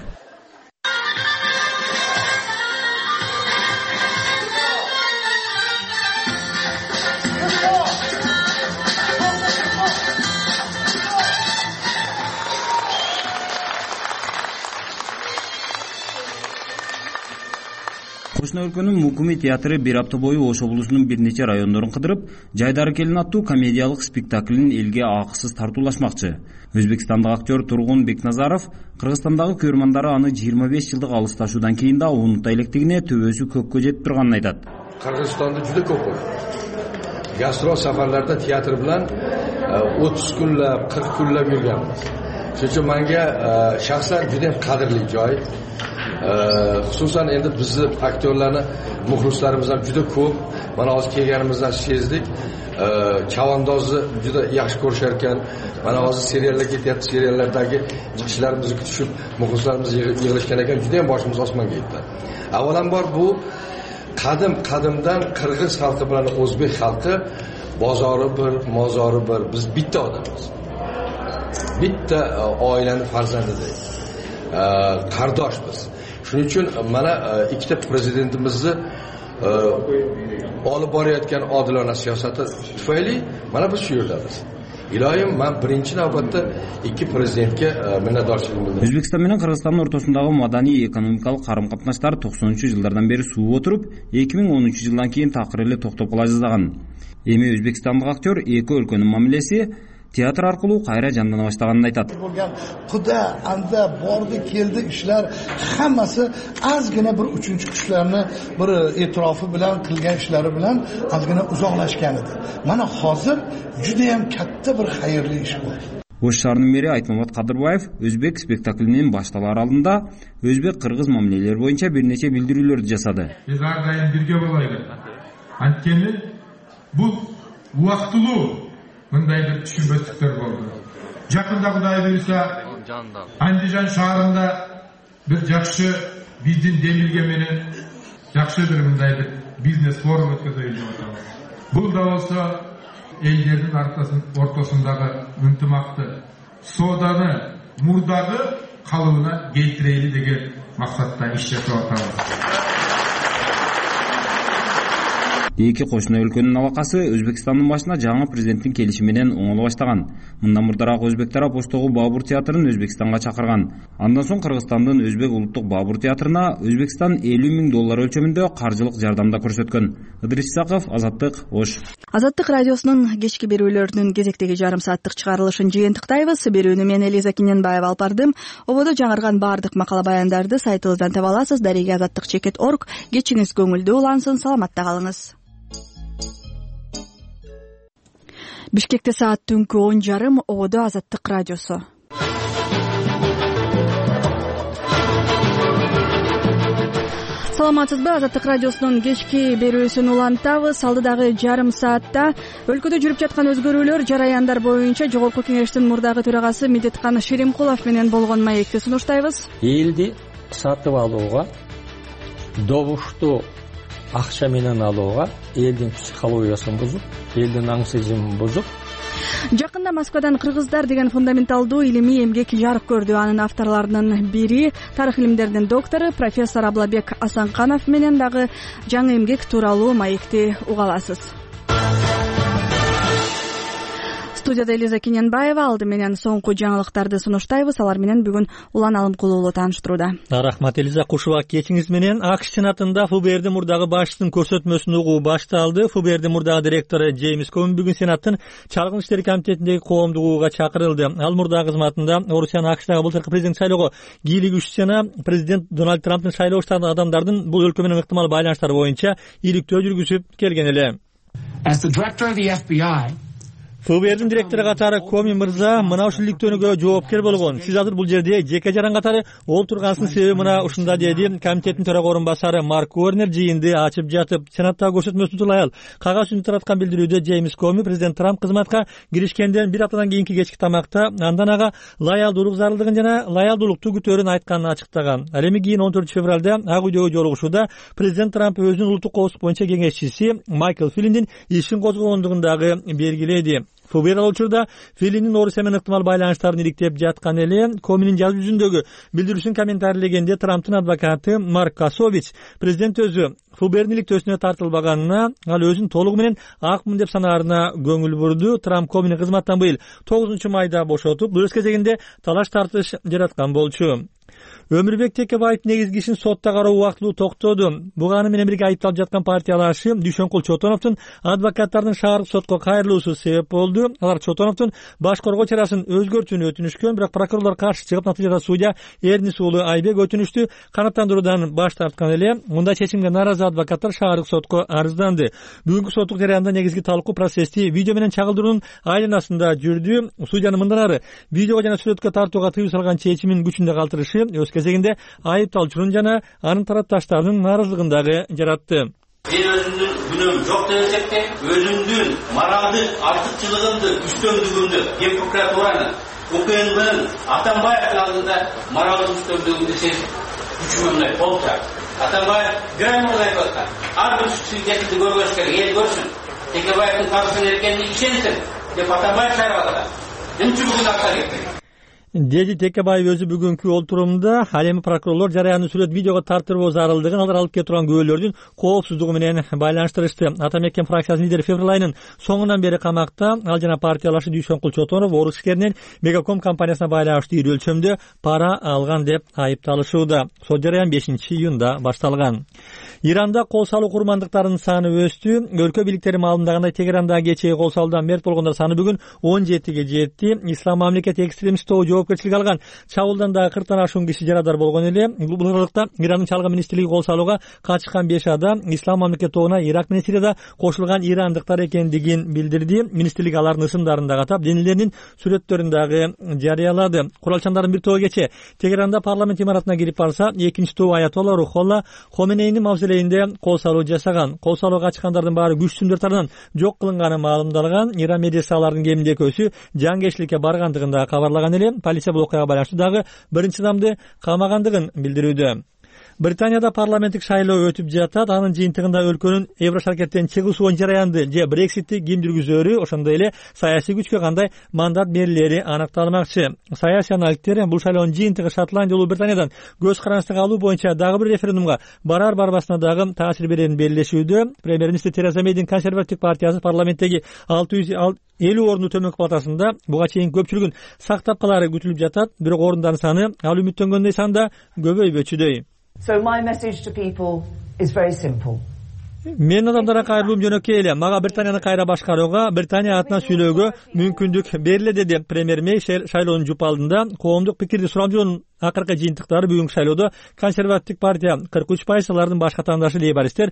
Кошуна өлкөнүн Мукими театры бир апта бою Ош облусунун бир нече райондорун кыдырып, жайдары келин аттуу комедиялык спектаклин элге акысыз тартуулашмакчы. Өзбекстандык актер Тургун Бекназаров Кыргызстандагы көрмандары аны 25 жылдык алысташуудан кийин да унута электигине төбөсү көккө жетип турганын айтат. Кыргызстанда juda ko'p bo'ldi. Gastrol safarlarda teatr bilan 30 kunlab, 40 kunlab yurganmiz. Shuning uchun menga shaxsan juda ham qadrli joy. Xususan endi bizni aktyorlarni muxlislarimiz ham juda ko'p. Mana hozir kelganimizdan sezdik. Chavandozni juda yaxshi ko'rishar ekan. Mana hozir seriallar ketyapti, seriallardagi chiqishlarimizni kutishib, muxlislarimiz yig'ilishgan ekan, juda ham boshimiz osmonga yetdi. Avvalambor bu qadimdan qirg'iz xalqi bilan o'zbek xalqi bozori bir, mozori bir, biz bitta odammiz. Bitta oilaning farzandidik. Qardoshmiz. Shuning uchun mana ikkita prezidentimizni olib borayotgan odilona siyosati tufayli mana biz shu yerdamiz. Iloyim, men birinchi navbatda ikki prezidentga minnatdorchiligimni bildiraman. O'zbekiston menен Qirg'izistonning o'rtasidagi madaniy ekonomikalik qaram-qatnashlar 90-yillardan beri suv o'tirib, 2013-yildan keyin taqrirli to'xtab qola жаздаган. Эми O'zbekistonlik aktyor эки өлкөнүн мамилеси teatr orqali qayra jandana boshlaganini aytadi. Bo'lgan quda, anda, bordi, keldi ishlar hammasi ozgina bir uchinchi kuchlarni bir e'tirofi bilan qilgan ishlari bilan ozgina uzoqlashgan edi. Mana hozir juda ham katta bir xayrli ish bo'ldi. Osh shahrining meri Aytmamot Qadirboyev o'zbek spektaklining boshlalar алдында o'zbek-qirg'iz muomalalari bo'yicha bir necha bildiruvlar jasadi. Biz har doim birga bo'laylik. Antkeni bu vaqtli мындай бир түшүнбөстүктөр болду. Жакында Кудай буйруса Андижан шаарында бир жакшы биздин демилге менен жакшы бир мындай бир бизнес форум өткөзөйүн деп атабыз. Бул да болсо элдердин ортосундагы ынтымакты, сооданы мурдагы калыбына келтирели деген максатта иш жасап атабыз. Эки кошуна өлкөнүн алакасы Өзбекстандын башына жаңы президенттин келиши менен оңоло баштаган. Мындан мурдараак өзбек тарап Оштогу Баабур театрын Өзбекстанга чакырган. Андан соң Кыргызстандын Өзбек улуттук Баабур театрына Өзбекстан $50,000 өлчөмүндө каржылык жардам да көрсөткөн. Ыдырис Исаков, Азаттык, Ош. Азаттык радиосунун кечки берүүлөрүнүн кезектеги жарым сааттык чыгарылышын жыйынтыктайбыз. Берүүнү мен Элиза Киненбаева алып бардым. Ободо жаңырган баардык макала баяндарды сайтыбыздан таба аласыз. Дареги azаттык.org. Кечиңиз көңүлдүү улансын, саламатта калыңыз. Бишкекте саат түнкү 10:30. Ободо Азаттык радиосу. Саламатсызбы? Азаттык радиосунун кечки берүүсүн улантабыз. Алдыдагы жарым саатта өлкөдө жүрүп жаткан өзгөрүүлөр, жараяндар боюнча Жогорку Кеңештин мурдагы төрагасы Медеткан Шеримкулов менен болгон маекти сунуштайбыз. Элди сатып алууга, добушту акча менен алууга элдин психологиясын бузуп, элдин аң сезимин бузуп. Жакында Москвадан кыргыздар деген фундаменталдуу илимий эмгек жарык көрдү. Анын авторлорунун бири тарых илимдеринин доктору профессор Аблабек Асанканов менен дагы жаңы эмгек тууралуу маекти уга аласыз. Студияда Элиза Киненбаева, алды менен соңку жаңылыктарды сунуштайбыз. Алар менен бүгүн Улан Алымкулуулу тааныштырууда. Рахмат Элиза. Кушуба кечиңиз менен АКШ Сенатында ФБРдин мурдагы башчысынын көрсөтмөсүн угуу башталды. ФБРдин мурдагы директору Джеймс Коми бүгүн Сенаттын чалгын иштери комитетиндеги коомдук угууга чакырылды. Ал мурдагы кызматында Орусиянын АКШдагы былтыркы президент шайлоого кийлигиши жана президент Дональд Трамптын шайлоо штабындагы адамдардын бул өлкө менен ыктымал байланыштары боюнча иликтөө жүргүзүп келген эле. ФБРдин директору катары Коми мырза мына ушул иликтөөнүгө жоопкер болгон. Сиз азыр бул жерде жеке жаран катары олтургансынын себеби мына ушунда, деди комитеттин төрага орун басары Марк Уорнер жыйынды ачып жатып. Сенаттагы көрсөтмөсүн тулай кагаз жүзүндө тараткан билдирүүдө Джеймс Коми президент Трамп кызматка киришкенден бир аптадан кийинки кечки тамакта андан ага лоялдуулук зарылдыгын жана лоялдуулукту күтөөрүн айтканын ачыктаган. Ал эми кийин 14 февралда Ак үйдөгү жолугушууда президент Трамп өзүнүн улуттук коопсуздук боюнча кеңешчиси Майкл Флинндин ишин козгогондугун дагы белгиледи. ФБР ал учурда Филинин Орусия менен ыктымал байланыштарын иликтеп жаткан эле. Коминин жазуу жүзүндөгү билдирүүсүн комментарийлегенде Трамптын адвокаты Марк Касович президент өзү ФБРдин иликтөөсүнө тартылбаганына, ал өзүн толугу менен акмын деп санаарына көңүл бурду. Трамп Комини кызматтан быйыл 9-майда бошотуп, бул өз кезегинде талаш тартыш жараткан болчу. Өмүрбек Текебаевдин негизги ишин сотто кароо убактылуу токтоду. Буга аны менен бирге айыпталып жаткан партиялашы Дүйшөнкул Чотоновдун адвокаттардын шаардык сотко кайрылуусу себеп болду. Алар Чотоновдун баш коргоо чарасын өзгөртүүнү өтүнүшкөн, бирок прокурорлор каршы чыгып, натыйжада судья Эрнис уулу Айбек өтүнүштү канааттандыруудан баш тарткан эле. Мындай чечимге нааразы адвокаттар шаардык сотко арызданды. Бүгүнкү соттук жараянда негизги талкуу процессти видео менен чагылдыруунун айланасында жүрдү. Судьянын мындан ары видеого жана сүрөткө тартууга тыюу салган чечимин күчүндө калтырышы өз кезегинде айыпталуучунун жана анын тарапташтарынын нааразылыгын дагы жаратты. Мен өзүмдүн күнөөм жок деп эсептейм. Өзүмдүн моралдык артыкчылыгымды, үстөмдүгүмдү Ген прокуратуранын, УКМКнын, Атамбаевдин алдында моралдык үстөмдүгүмдү сезип күчүмө болчу. Атамбаев грамотно айтып аткан. Ар бир свидетельди көргөз керек, эл көрсүн. Текебаевдин табысын эркенин ишенсин деп Атамбаев чаралады. Эмче бүгүн акча кетти? Деди Текебаев өзү бүгүнкү олтурумда. Ал эми прокурорлор жараянды сүрөт видеого тартыруу зарылдыгын, алар алып келип турган күбөлөрдүн коопсуздугу менен байланыштырышты. Атамекен фракциясынын лидери февраль айынын соңунан бери камакта. Ал жана партиялашы Дүйшөнкул Чотонов Орус ишкеринен Мегаком компаниясына байланыштуу ири өлчөмдө пара алган деп айыпталышууда. Сот жараян 5-июнда башталган. Иранда кол салуу курмандыктарынын саны өстү. Өлкө бийликтери маалымдагандай Тегерандагы кечээ кол салуудан мерт болгондор саны бүгүн 17ге жетти. Ислам мамлекети экстремист тобу жоопкерчилик алган чабуулдан дагы 40тан ашуун киши жарадар болгон эле. Бул аралыкта Ирандын чалгы министрлиги кол салууга катышкан 5 адам Ислам мамлекети тобуна Ирак менен Сирияда кошулган ирандыктар экендигин билдирди. Министрлик алардын ысымдарын дагы атап, денелеринин сүрөттөрүн дагы жарыялады. Куралчандардын бир тобу кечээ Тегеранда парламент имаратына кирип барса, экинчи тобу Аятолла Рухолла Хоменейнин мавзолейинде кол салуу жасаган. Кол салууга катышкандардын баары күч сүмдөр тарабынан жок кылынганы маалымдалган. Иран медиасы алардын кеминде экөөсү жангерчиликке баргандыгын да кабарлаган эле. Полиция бул окуяга байланыштуу дагы биринчи адамды камагандыгын билдирүүдө. Британияда парламенттик шайлоо өтүп жатат. Анын жыйынтыгында өлкөнүн Евро шаркеттен чыгуусу жараянды же Брекситти ким жүргүзөрү, ошондой эле саясий күчкө кандай мандат берилери аныкталмакчы. Саясий аналитиктер бул шайлоонун жыйынтыгы Шотландия Улуу Британиядан көз карандыга алуу боюнча дагы бир референдумга барбасына дагы таасир берерин белгилешүүдө. Премьер-министр Тереза Мейдин консерватив партиясы парламенттеги 650 орунду төмөнкү палатасында буга чейин көпчүлүгүн сактап калары күтүлүп жатат. Бирок орундардын саны ал үмүттөнгөндөй санда көбөйбөчүдөй. So my message to people is very simple. Мен адамдарга кайрылуум жөнөкөй эле. Мага Британияны кайра башкарууга, Британия атынан сүйлөөгө мүмкүндүк бериле, деди премьер Мей шайлоонун жуп алдында. Коомдук пикирди сурамжоонун акыркы жыйынтыктары бүгүнкү шайлоодо консервативдик партия 43%, алардын башка таңдашы лейбористтер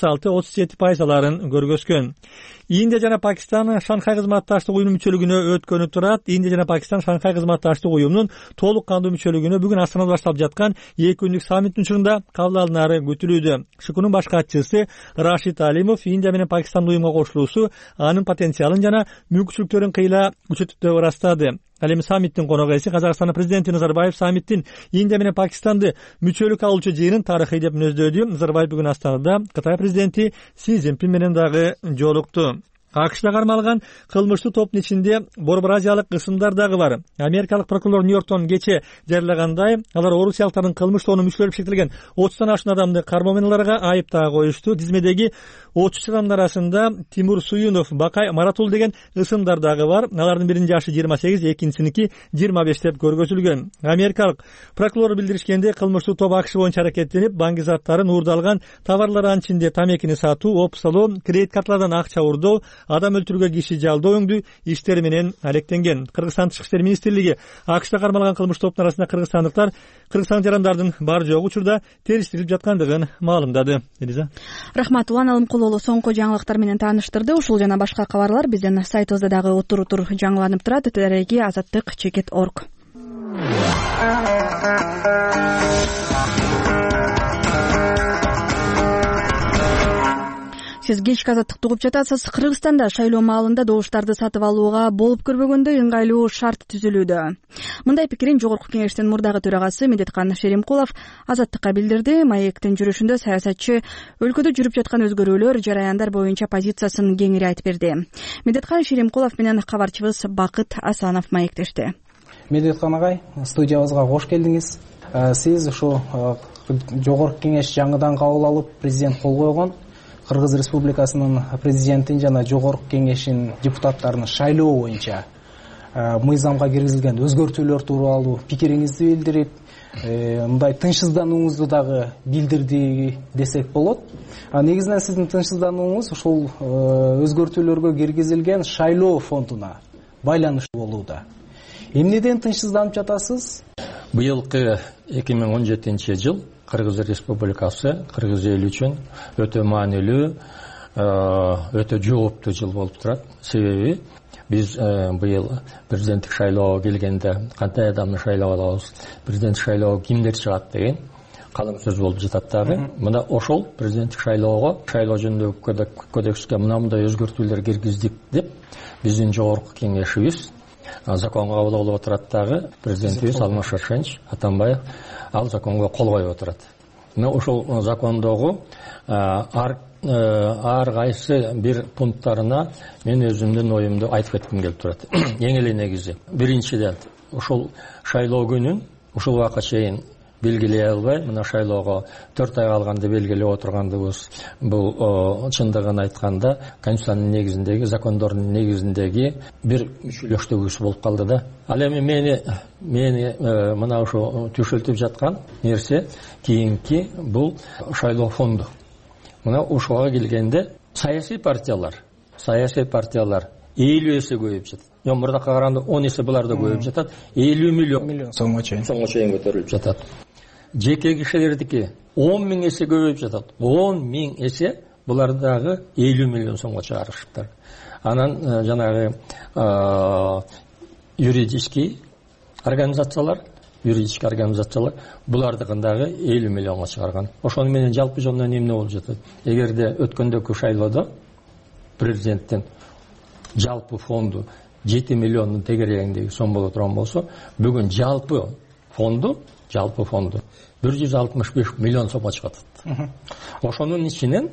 36-37% аларын көргөзгөн. Индия жана Пакистан Шанхай кызматташтык уюмунун мүчөлүгүнө өткөнү турат. Индия жана Пакистан Шанхай кызматташтык уюмунун толук кандуу мүчөлүгүнө бүгүн Астанада башталып жаткан 2 күндүк саммиттин учурунда кабыл алынары күтүлүүдө. ШКнун баш катчысы Рашид Алимов Индия менен Пакистандын уюмга кошулуусу анын потенциалын жана мүмкүнчүлүктөрүн кыйла күчөтүп деп ырастады. Ал эми саммиттин конок ээси Казакстандын президенти Назарбаев саммиттин Индия менен Пакистанды мүчөлүк алуучу жыйынын тарыхый деп мүнөздөдү. Назарбаев бүгүн Астанада Кытай президенти Си Цзиньпин менен дагы жолукту. АКШда кармалган кылмыштуу топтун ичинде Борбор Азиялык кысымдар дагы бар. Америкалык прокурор Нью-Йорктон кече жарыялагандай, алар орусиялыктардын кылмыш тобуна мүчөлүп шектелген 30тан ашуун адамды кармоо менен аларга айып таа коюшту. Тизмедеги 33 адамдын арасында Тимур Суюнов, Бакай Маратул деген ысымдар дагы бар. Алардын биринин жашы 28, экинчисиники 25 деп көргөзүлгөн. Америкалык прокурор билдиришкенде, кылмыштуу топ АКШ боюнча аракеттенип, банк заттарын, уурдалган товарлардын ичинде тамекини сатуу, опсалоо, кредит карталардан акча уурдоо, адам өлтүрүүгө киши жалдоо өңдүү иштери менен алектенген. Кыргызстан Тышкы иштер министрлиги АКШда кармалган кылмыш топтун арасында кыргызстандык жарандардын бар жогу учурда териштирилип жаткандыгын маалымдады. Элиза. Рахмат. Улан Алымкулуулу соңку жаңылыктар менен тааныштырды. Ушул жана башка кабарлар биздин сайтыбызда дагы отуруп жаңыланып турат. Тереги azаттык.org. Сиз кечки азаттыкты угуп жатасыз. Кыргызстанда шайлоо маалында добуштарды сатып алууга болуп көрбөгөндөй ыңгайлуу шарт түзүлүүдө. Мындай пикирин Жогорку Кеңештин мурдагы төрагасы Медеткан Шеримкулов азаттыкка билдирди. Маектин жүрүшүндө саясатчы өлкөдө жүрүп жаткан өзгөрүүлөр, жараяндар боюнча позициясын кеңири айтып берди. Медеткан Шеримкулов менен кабарчыбыз Бакыт Асанов маектешти. Медеткан агай, студиябызга кош келдиңиз. Сиз ушу Жогорку Кеңеш жаңыдан кабыл алып, президент кол койгон Кыргыз Республикасынын президентин жана Жогорку Кеңештин депутаттарынын шайлоо боюнча мыйзамга киргизилген өзгөртүүлөр тууралуу пикириңизди билдирип, мындай тынчсызданууңузду дагы билдирди десек болот. Негизинен сиздин тынчсызданууңуз ушул өзгөртүүлөргө киргизилген шайлоо фондуна байланыштуу болууда. Эмнеден тынчсызданып жатасыз? Быйылкы 2017 жыл Кыргыз Республикасы кыргыз эли үчүн өтө маанилүү, өтө жооптуу жыл болуп турат. Себеби биз быйыл президенттик шайлоого келгенде кандай адамды шайлап алабыз, президенттик шайлоого кимдер чыгат деген калың сөз болуп жатат дагы. Мына ошол президенттик шайлоого, шайлоо жөнүндөгү кодекске мындай өзгөртүүлөр киргиздик деп биздин Жогорку Кеңешибиз законго кабыл алып отурат дагы. Президентибиз Алмаз Шаршенч Атамбаев ал законго кол коюп отурат. Мына ошол закондогу ар кайсы бир пункттарына мен өзүмдүн оюмду айтып кетким келип турат. Эң эле негизи биринчиден ушул шайлоо күнүн ушул убакка чейин белгилей албай, мына шайлоого 4 ай калганда белгилеп отургандыгыбыз бул чындыгын айтканда Конституциянын негизиндеги, закондордун негизиндеги бир мүчөлөштүгүбүз болуп калды да. Ал эми мени мына ушу түшөлтүп жаткан нерсе кийинки бул шайлоо фонду. Мына ушуга келгенде саясий партиялар 50 эсе көбөйүп жатат. Мурдакка караганда 10 эсе буларда көбөйүп жатат. 50 миллион сомго чейин көтөрүлүп жатат. Жеке кишилердики 10 миң эсе көбөйүп жатат. 10 миң эсе булардагы 50 миллион сомго чыгарышыптыр. Анан жанагы юридический организациялар булардыкындагы 50 миллионго чыгарган. Ошону менен жалпы жонунан эмне болуп жатат? Эгерде өткөндөгү шайлоодо президенттин жалпы фонду 7 миллиондун тегерегиндеги сом боло турган болсо, бүгүн жалпы фонду жалпы фонду 165 миллион сомго чыгат. Ошонун ичинен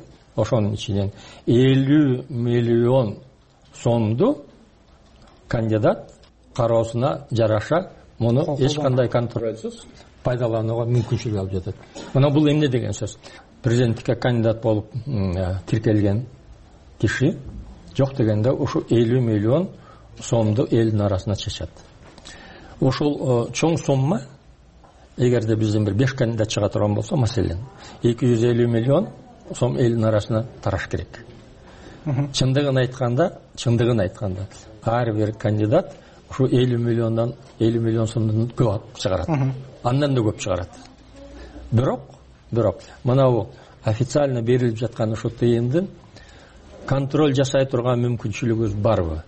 50 миллион сомду кандидат кароосуна жараша муну эч кандай контролсуз пайдаланууга мүмкүнчүлүк алып жатат. Мына бул эмне деген сөз? Президенттикке кандидат болуп тиркелген киши жок дегенде ушу 50 миллион сомду элдин арасына чечет. Ушул чоң сомма эгерде бизден бир 5 кандидат чыга турган болсо, маселен 250 миллион сом элдин арасына тараш керек. Чындыгын айтканда ар бир кандидат ушу 50 миллион сомдон көп чыгарат. Андан да көп чыгарат. Бирок мына официально берилип жаткан ушу тыйымдын контроль жасай турган мүмкүнчүлүгүбүз барбы?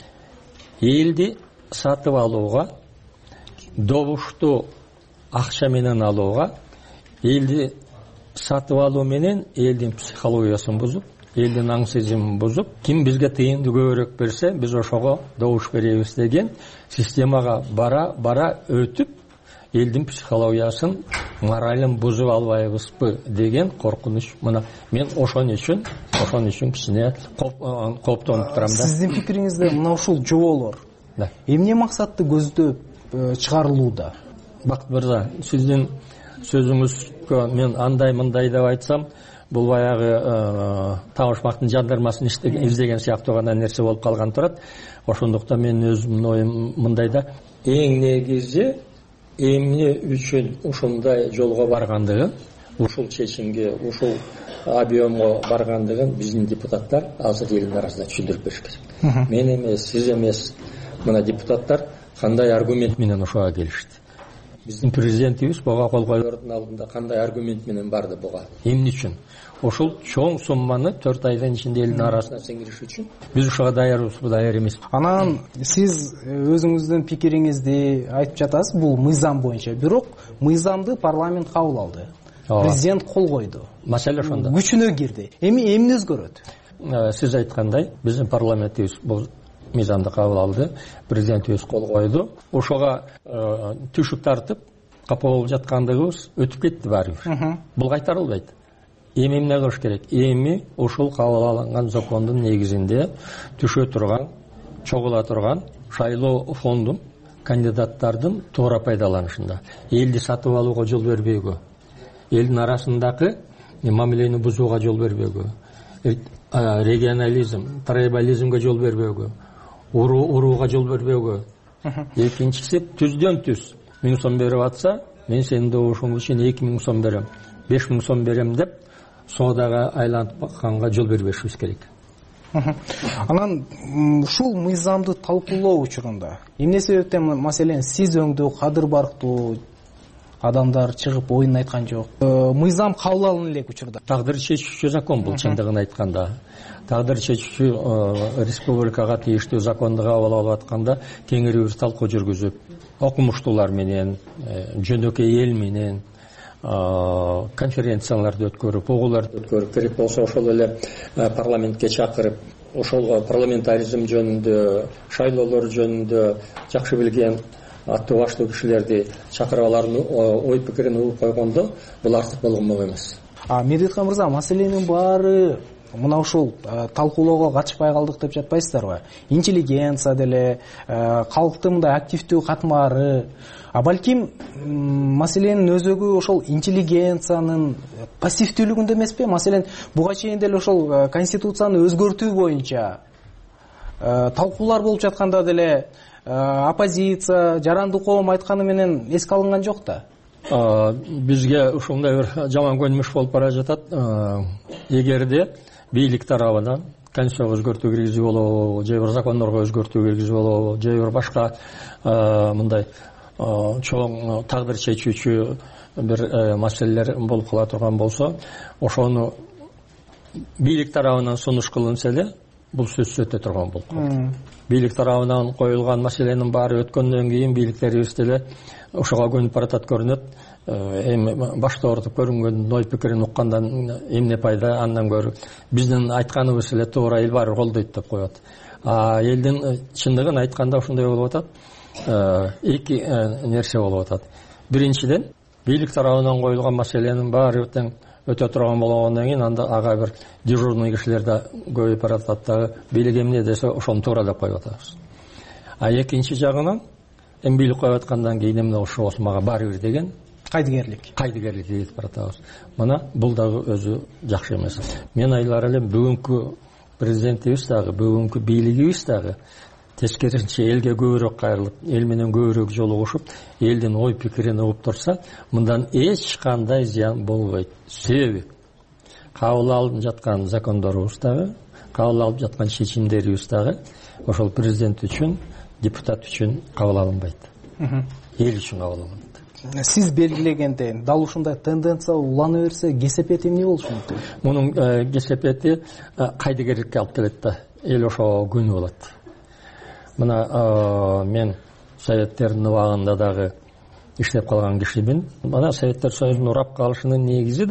Элди сатып алууга, добушту акча менен алууга, элди сатып алуу менен элдин психологиясын бузуп, элдин аң сезимин бузуп, ким бизге тыйымды көбүрөөк берсе, биз ошого добуш беребиз деген системага бара өтүп, элдин психологиясын, моралын бузуп албайбызбы деген коркунуч. Мына мен ошон үчүн кичине кооптонуп турам да. Сиздин пикириңизде мына ушул жоболор эмне максатты көздөп чыгарылууда? Бакыт мырза, сиздин сөзүңүзгө мен андай-мындай деп айтсам, бул баягы табышмактын жандармасын издеген сыяктуу гана нерсе болуп калган турат. Ошондуктан мен өзүмдүн оюм мындай да, эң негизи эмне үчүн ушундай жолго баргандыгын, ушул чечимге, ушул объемго баргандыгын биздин депутаттар азыр элдин арасында түшүндүрүп бериш керек. Мен эмес, сиз эмес, мына депутаттар кандай аргумент менен ошого келишти? Биздин президентибиз буга кол коюлордун алдында кандай аргумент менен барды буга? Эмне үчүн? Ошол чоң сумманы 4 айдын ичинде элдин арасына сиңириш үчүн биз ошого даярбызбы, даяр эмеспи? Анан сиз өзүңүздүн пикириңизди айтып жатасыз, бул мыйзам боюнча. Бирок мыйзамды парламент кабыл алды. Президент кол койду. Маселе ошондо. Күчүнө кирди. Эмне өзгөрөт? Сиз айткандай, биздин парламентибиз бул мыйзамды кабыл алды, президентибиз кол койду. Ошого түшүп тартып, капа болуп жаткандыгыбыз өтүп кетти баары бир. Бул кайтарылбайт. Эми эмне кылыш керек? Эми ушул кабыл алынган закондун негизинде түшө турган, чогула турган шайлоо фондун кандидаттардын туура пайдаланышында, элди сатып алууга жол бербөөгө, элдин арасындагы мамилени бузууга жол бербөөгө, регионализм, трайбализмге жол бербөөгө, урууга жол бербөөгө. Экинчиси түздөн түз 1000 сом берип атса, мен сенин добушуң үчүн 2000 сом берем, 5000 сом берем деп соодага айлантканга жол бербешибиз керек. Анан ушул мыйзамды талкуулоо учурунда эмне себептен, маселен, сиз өңдүү, кадыр барктуу адамдар чыгып оюн айткан жок? Мыйзам кабыл алынган элек учурда. Тагдыр чечүүчү закон бул, чындыгын айтканда. Тагдыр чечүүчү республикага тийиштүү законду кабыл алып атканда кеңирибиз талкуу жүргүзүп, окумуштуулар менен, жөнөкөй эл менен конференцияларды өткөрүп, угууларды өткөрүп, керек болсо ошол эле парламентке чакырып, ошол парламентаризм жөнүндө, шайлоолор жөнүндө жакшы билген аттуу баштуу кишилерди чакырып алардын ой пикирин угуп койгондо бул артык болгон эмес. Медетхан мырза, маселенин баары мына ушул талкуулоого катышпай калдык деп жатпайсыздарбы? Интеллигенция деле, калктын мындай активдүү катмары, балким маселенин өзөгү ошол интеллигенциянын пассивдүүлүгүндө эмеспи? Маселен, буга чейин деле ошол конституцияны өзгөртүү боюнча талкуулар болуп жатканда деле оппозиция, жаранды коом айтканы менен эске алынган жок да. Бизге ушундай бир жаман көрүнүш болуп бара жатат. Эгерде бийлик тарабынан конституцияга өзгөртүү киргизүү болобу, же бир закондорго өзгөртүү киргизүү болобу, же бир башка мындай чоң тагдыр чечүүчү бир маселелер болуп кала турган болсо, ошону бийлик тарабынан сунуш кылынса эле бул сөзсүз өтө турган болуп калат. Бийлик тарабынан коюлган маселенин баары өткөндөн кийин бийликтерибиз деле ошого көнүп баратат көрүнөт. Эми башта ортуп көрүнгөн ой пикирин уккандан эмне пайда, андан көрүп биздин айтканыбыз эле туура, эл баары колдойт деп коет. Элдин чындыгын айтканда ушундай болуп атат. Эки нерсе болуп атат. Биринчиден, бийлик тарабынан коюлган маселенин баары өтө турган болгондон кийин анда ага бир дежурный кишилер да көбөйүп баратат дагы бийлик эмне десе ошону туура деп коюп атабыз. А экинчи жагынан эми бийлик коюп аткандан кийин эмне ошо болсо мага баары бир деген кайдыгерлик кетип баратабыз. Мына бул дагы өзү жакшы эмес. Мен айлар элем бүгүнкү президентибиз дагы, бүгүнкү бийлигибиз дагы тескерисинче элге көбүрөөк кайрылып, эл менен көбүрөөк жолугушуп, элдин ой пикирин угуп турса, мындан эч кандай зыян болбойт. Себеби кабыл алынып жаткан закондорубуз дагы, кабыл алып жаткан чечимдерибиз дагы ошол президент үчүн, депутат үчүн кабыл алынбайт. Эл үчүн кабыл алынат. Сиз белгилегендей дал ушундай тенденция улана берсе, кесепети эмне болушу мүмкүн? Мунун кесепети кайдыгерликке алып келет да, эл ошого күнүү болот. Мына мен Советтердин убагында дагы иштеп калган кишимин. Мына Советтер Союзунун урап калышынын негизи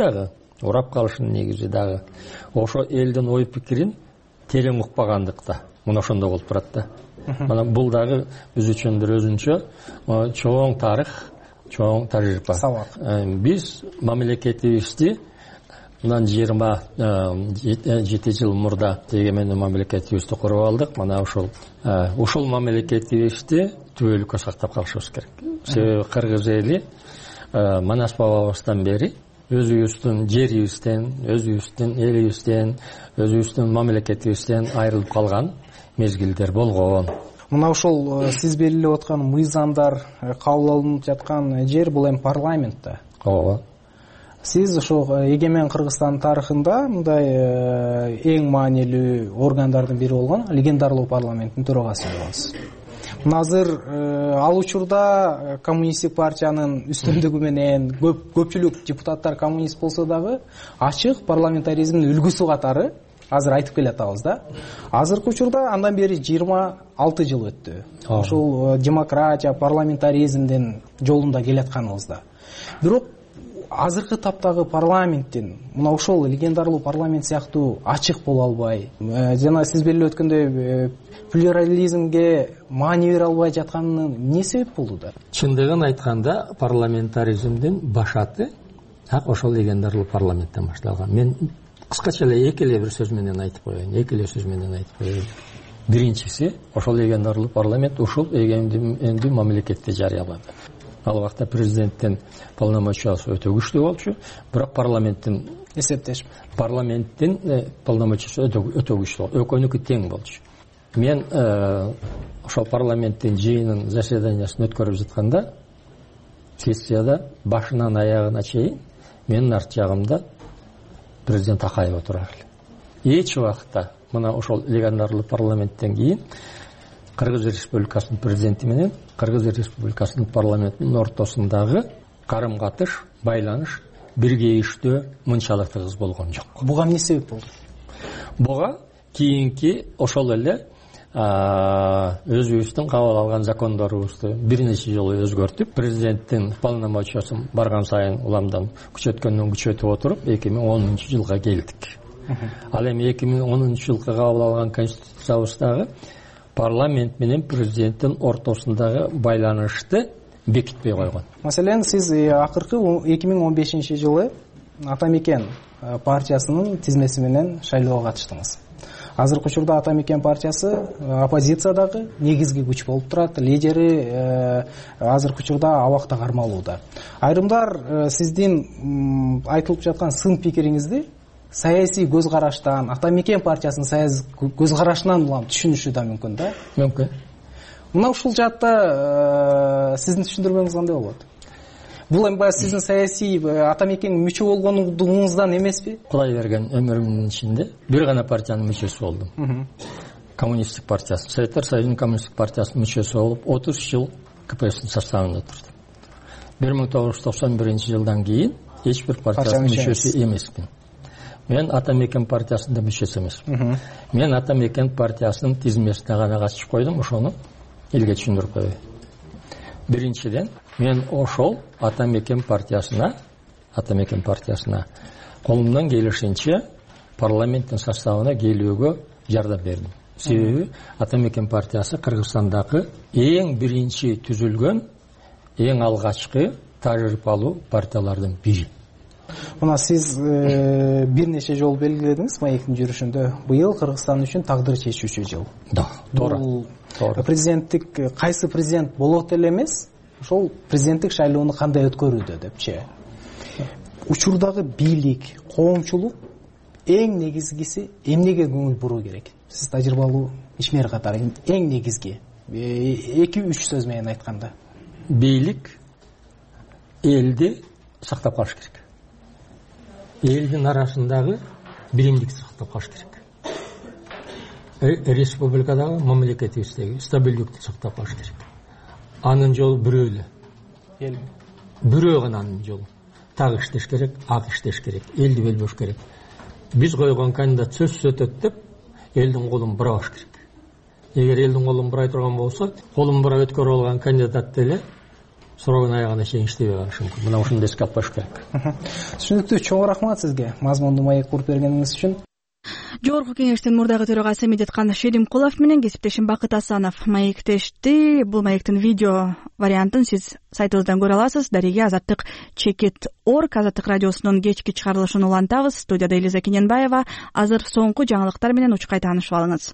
дагы ошо элдин ой пикирин терең укпагандыкта. Мына ошондо болуп турат да. Мына бул дагы биз үчүн бир өзүнчө чоң тарых, чоң тажрыйба. Биз мамлекетибизди мындан 27 жыл мурда эгемендүү мамлекетибизди куруп алдык. Мына ушул мамлекетибизди түбөлүккө сактап калышыбыз керек. Себеби кыргыз эли Манас бабабыздан бери өзүбүздүн жерибизден, өзүбүздүн элибизден, өзүбүздүн мамлекетибизден айрылып калган мезгилдер болгон. Мына ушул сиз белгилеп аткан мыйзамдар кабыл алынып жаткан жер бул эми парламент да. Ооба. Сиз ошол эгемен Кыргызстан тарыхында мындай эң маанилүү органдардын бири болгон легендарлуу парламенттин төрагасы болосуз. Азыр ал учурда коммунисттик партиянын үстөмдүгү менен көпчүлүк депутаттар коммунист болсо дагы ачык парламентаризмдин үлгүсү катары азыр айтып келатабыз да. Азыркы учурда андан бери 26 жыл өттү. Ошол демократия, парламентаризмдин жолунда келатканыбызда. Бирок азыркы таптагы парламенттин мына ошол легендарлуу парламент сыяктуу ачык боло албай, жана сиз белгилеп өткөндөй плюрализмге маани бере албай жатканына эмне себеп болду да? Чындыгын айтканда парламентаризмдин башаты ошол легендарлуу парламенттен башталган. Мен кыскача эле эки эле бир сөз менен айтып коеюн. Биринчиси, ошол легендарлуу парламент ушул эгемендүү мамлекетти жарыялады. Ал убакта президенттин полномочиясы өтө күчтүү болчу, бирок парламенттин полномочиясы өтө күчтүү, экөөнүкү тең болчу. Мен ошол парламенттин жыйынын заседаниясын өткөрүп жатканда, сессияда башынан аягына чейин менин арт жагымда президент Акаев отурар эле. Эч убакта мына ошол легендарлуу парламенттен кийин Кыргыз Республикасынын президенти менен Кыргыз Республикасынын парламентинин ортосундагы карым-катыш, байланыш, бирге иштөө мынчалык тыгыз болгон жок. Буга эмне себеп болду? Буга кийинки ошол эле өзүбүздүн кабыл алган закондорубузду бир нече жолу өзгөртүп, президенттин полномочиясын барган сайын уламдан күчөтүп отуруп 2010 жылга келдик. Ал эми 2010 жылга кабыл алган конституциябыздагы парламент менен президенттин ортосундагы байланышты бекитпей койгон. Маселен, сиз акыркы 2015 жылы Атамекен партиясынын тизмеси менен шайлоого катыштыңыз. Азыркы учурда Атамекен партиясы оппозициядагы негизги күч болуп турат. Лидери азыркы учурда абакта кармалууда. Айрымдар сиздин айтылып жаткан сын пикириңизди саясий көз караштан, Атамекен партиясынын саясий көз карашынан түшүнүшү да мүмкүн да? Мүмкүн. Мына ушул жаатта сиздин түшүндүрмөңүз кандай болот? Бул эми сиздин саясий Атамекенге мүчө болгонуңуздан эмеспи? Кудай берген өмүрүмдүн ичинде бир гана партиянын мүчөсү болдум. Коммунисттик партиясы, Советтер Союзунун коммунисттик партиясынын мүчөсү болуп, 30 жыл КПСстин составында турдум. 1991 жылдан кийин эч бир партиянын мүчөсү эмеспин. Мен Атамекен партиясында мүчөсү эмесмин. Мен Атамекен партиясынын тизмесине гана катышып койдум, ошону элге түшүндүрүп коеюн. Биринчиден, мен ошол Атамекен партиясына колумдан келишинче парламенттин составына келүүгө жардам бердим. Себеби Атамекен партиясы Кыргызстандагы эң биринчи түзүлгөн, эң алгачкы тажрыйбалуу партиялардын бири. Мына сиз бир нече жол белгиледиңиз маектин жүрүшүндө. Быйыл Кыргызстан үчүн тагдыр чечүүчү жыл. Да, туура. Президенттик кайсы президент болот эле эмес, ошол президенттик шайлоону кандай өткөрүүдө депчи. Учурдагы бийлик, коомчулук эң негизгиси эмнеге көңүл буруу керек? Сиз тажрыйбалуу ишмер катары эң негизги 2-3 сөз менен айтканда. Бийлик элди сактап калыш керек. Элдин арасындагы биримдикти сактап калыш керек. Республикадагы мамлекетибиздеги стабилдүүлүктү сактап калыш керек. Анын жолу бирөө эле. Бирөө гана анын жолу. Так иштеш керек, ак иштеш керек, элди бөлбөш керек. Биз койгон кандидат сөзсүз өтөт деп элдин колун бурабаш керек. Эгер элдин колун бурай турган болсо, колун бурап өткөрүп алган кандидат деле срогун аягына чейин иштебей калышы мүмкүн. Мына ушуну эске алып коюш керек. Түшүнүктүү, чоң рахмат сизге мазмундуу маек куруп бергениңиз үчүн. Жогорку кеңештин мурдагы төрагасы Медеткан Шеримкулов менен кесиптешим Бакыт Асанов маектешти. Бул маектин видео вариантын сиз сайтыбыздан көрө аласыз. Дареге Азаттык Чекит.орг, Азаттык радиосунун кечки чыгарылышын улантабыз. Студияда Элиза Кененбаева. Азыр соңку жаңылыктар менен учкай таанышып алыңыз.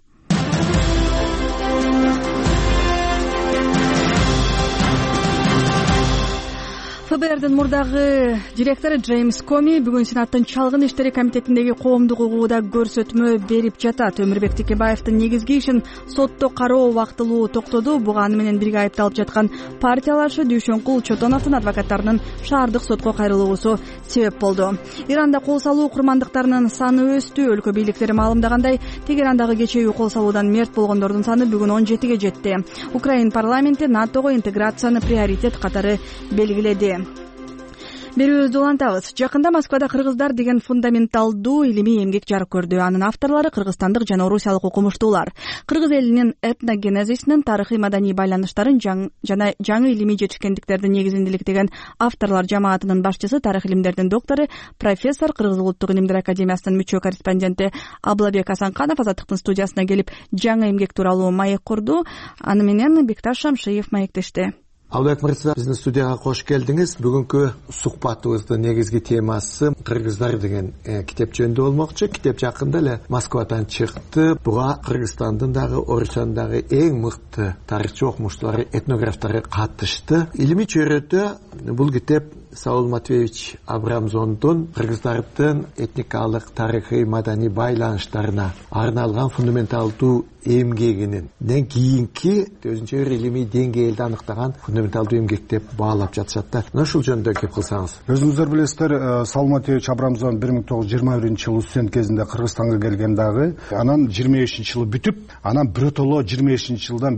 ФБРдин мурдагы директору Джеймс Коми бүгүн Сенаттын чалгын иштери комитетиндеги коомдук укугуда көрсөтмө берип жатат. Өмүрбек Текебаевдин негизги ишин сотто кароо убактылуу токтоду. Буга аны менен бирге айыпталып жаткан партиялашы Дүйшөнкул Чотоновдун адвокаттарынын шаардык сотко кайрылуусу себеп болду. Иранда кол салуу курмандыктарынын саны өстү. Өлкө бийликтери маалымдагандай, Тегерандагы кечээүү кол салуудан мерт болгондордун саны бүгүн 17ге жетти. Украин парламенти НАТОго интеграцияны приоритет катары белгиледи. Берүүбүздү улантабыз. Жакында Москвада кыргыздар деген фундаменталдуу илимий эмгек жарык көрдү. Анын авторлору кыргызстандык жана орусиялык окумуштуулар. Кыргыз элинин этногенезисинин тарыхый маданий байланыштарын жана жаңы илимий жетишкендиктердин негизинде иликтеген авторлор жамаатынын башчысы, тарых илимдердин доктору, профессор, Кыргыз улуттук илимдер академиясынын мүчө корреспонденти Аблабек Асанканов Азаттыктын студиясына келип жаңы эмгек тууралуу маек курду. Аны менен Бекташ Шамшиев маектешти. Албек мырза, биздин студияга кош келдиңиз. Бүгүнкү сухбатыбыздын негизги темасы Кыргыздар деген китеп жөнүндө болмокчу. Китеп жакында эле Москвадан чыкты. Буга Кыргызстандын дагы, Орусиянын дагы эң мыкты тарыхчы окумуштуулары, этнографтары катышты. Илимий чөйрөдө бул китеп Саул Матвеевич Абрамзондун кыргыздардын этникалык, тарыхый, маданий байланыштарына арналган фундаменталдуу эмгегинин кийинки өзүнчө бир илимий деңгээлди аныктаган фундаменталдуу эмгек деп баалап жатышат да. Мына ушул жөнүндө кеп кылсаңыз. Өзүңүздөр билесиздер, Саул Матвеевич Абрамзон 1921-жылы студент кезинде Кыргызстанга келген дагы, анан 25-жылы бүтүп, анан биротоло 25-жылдан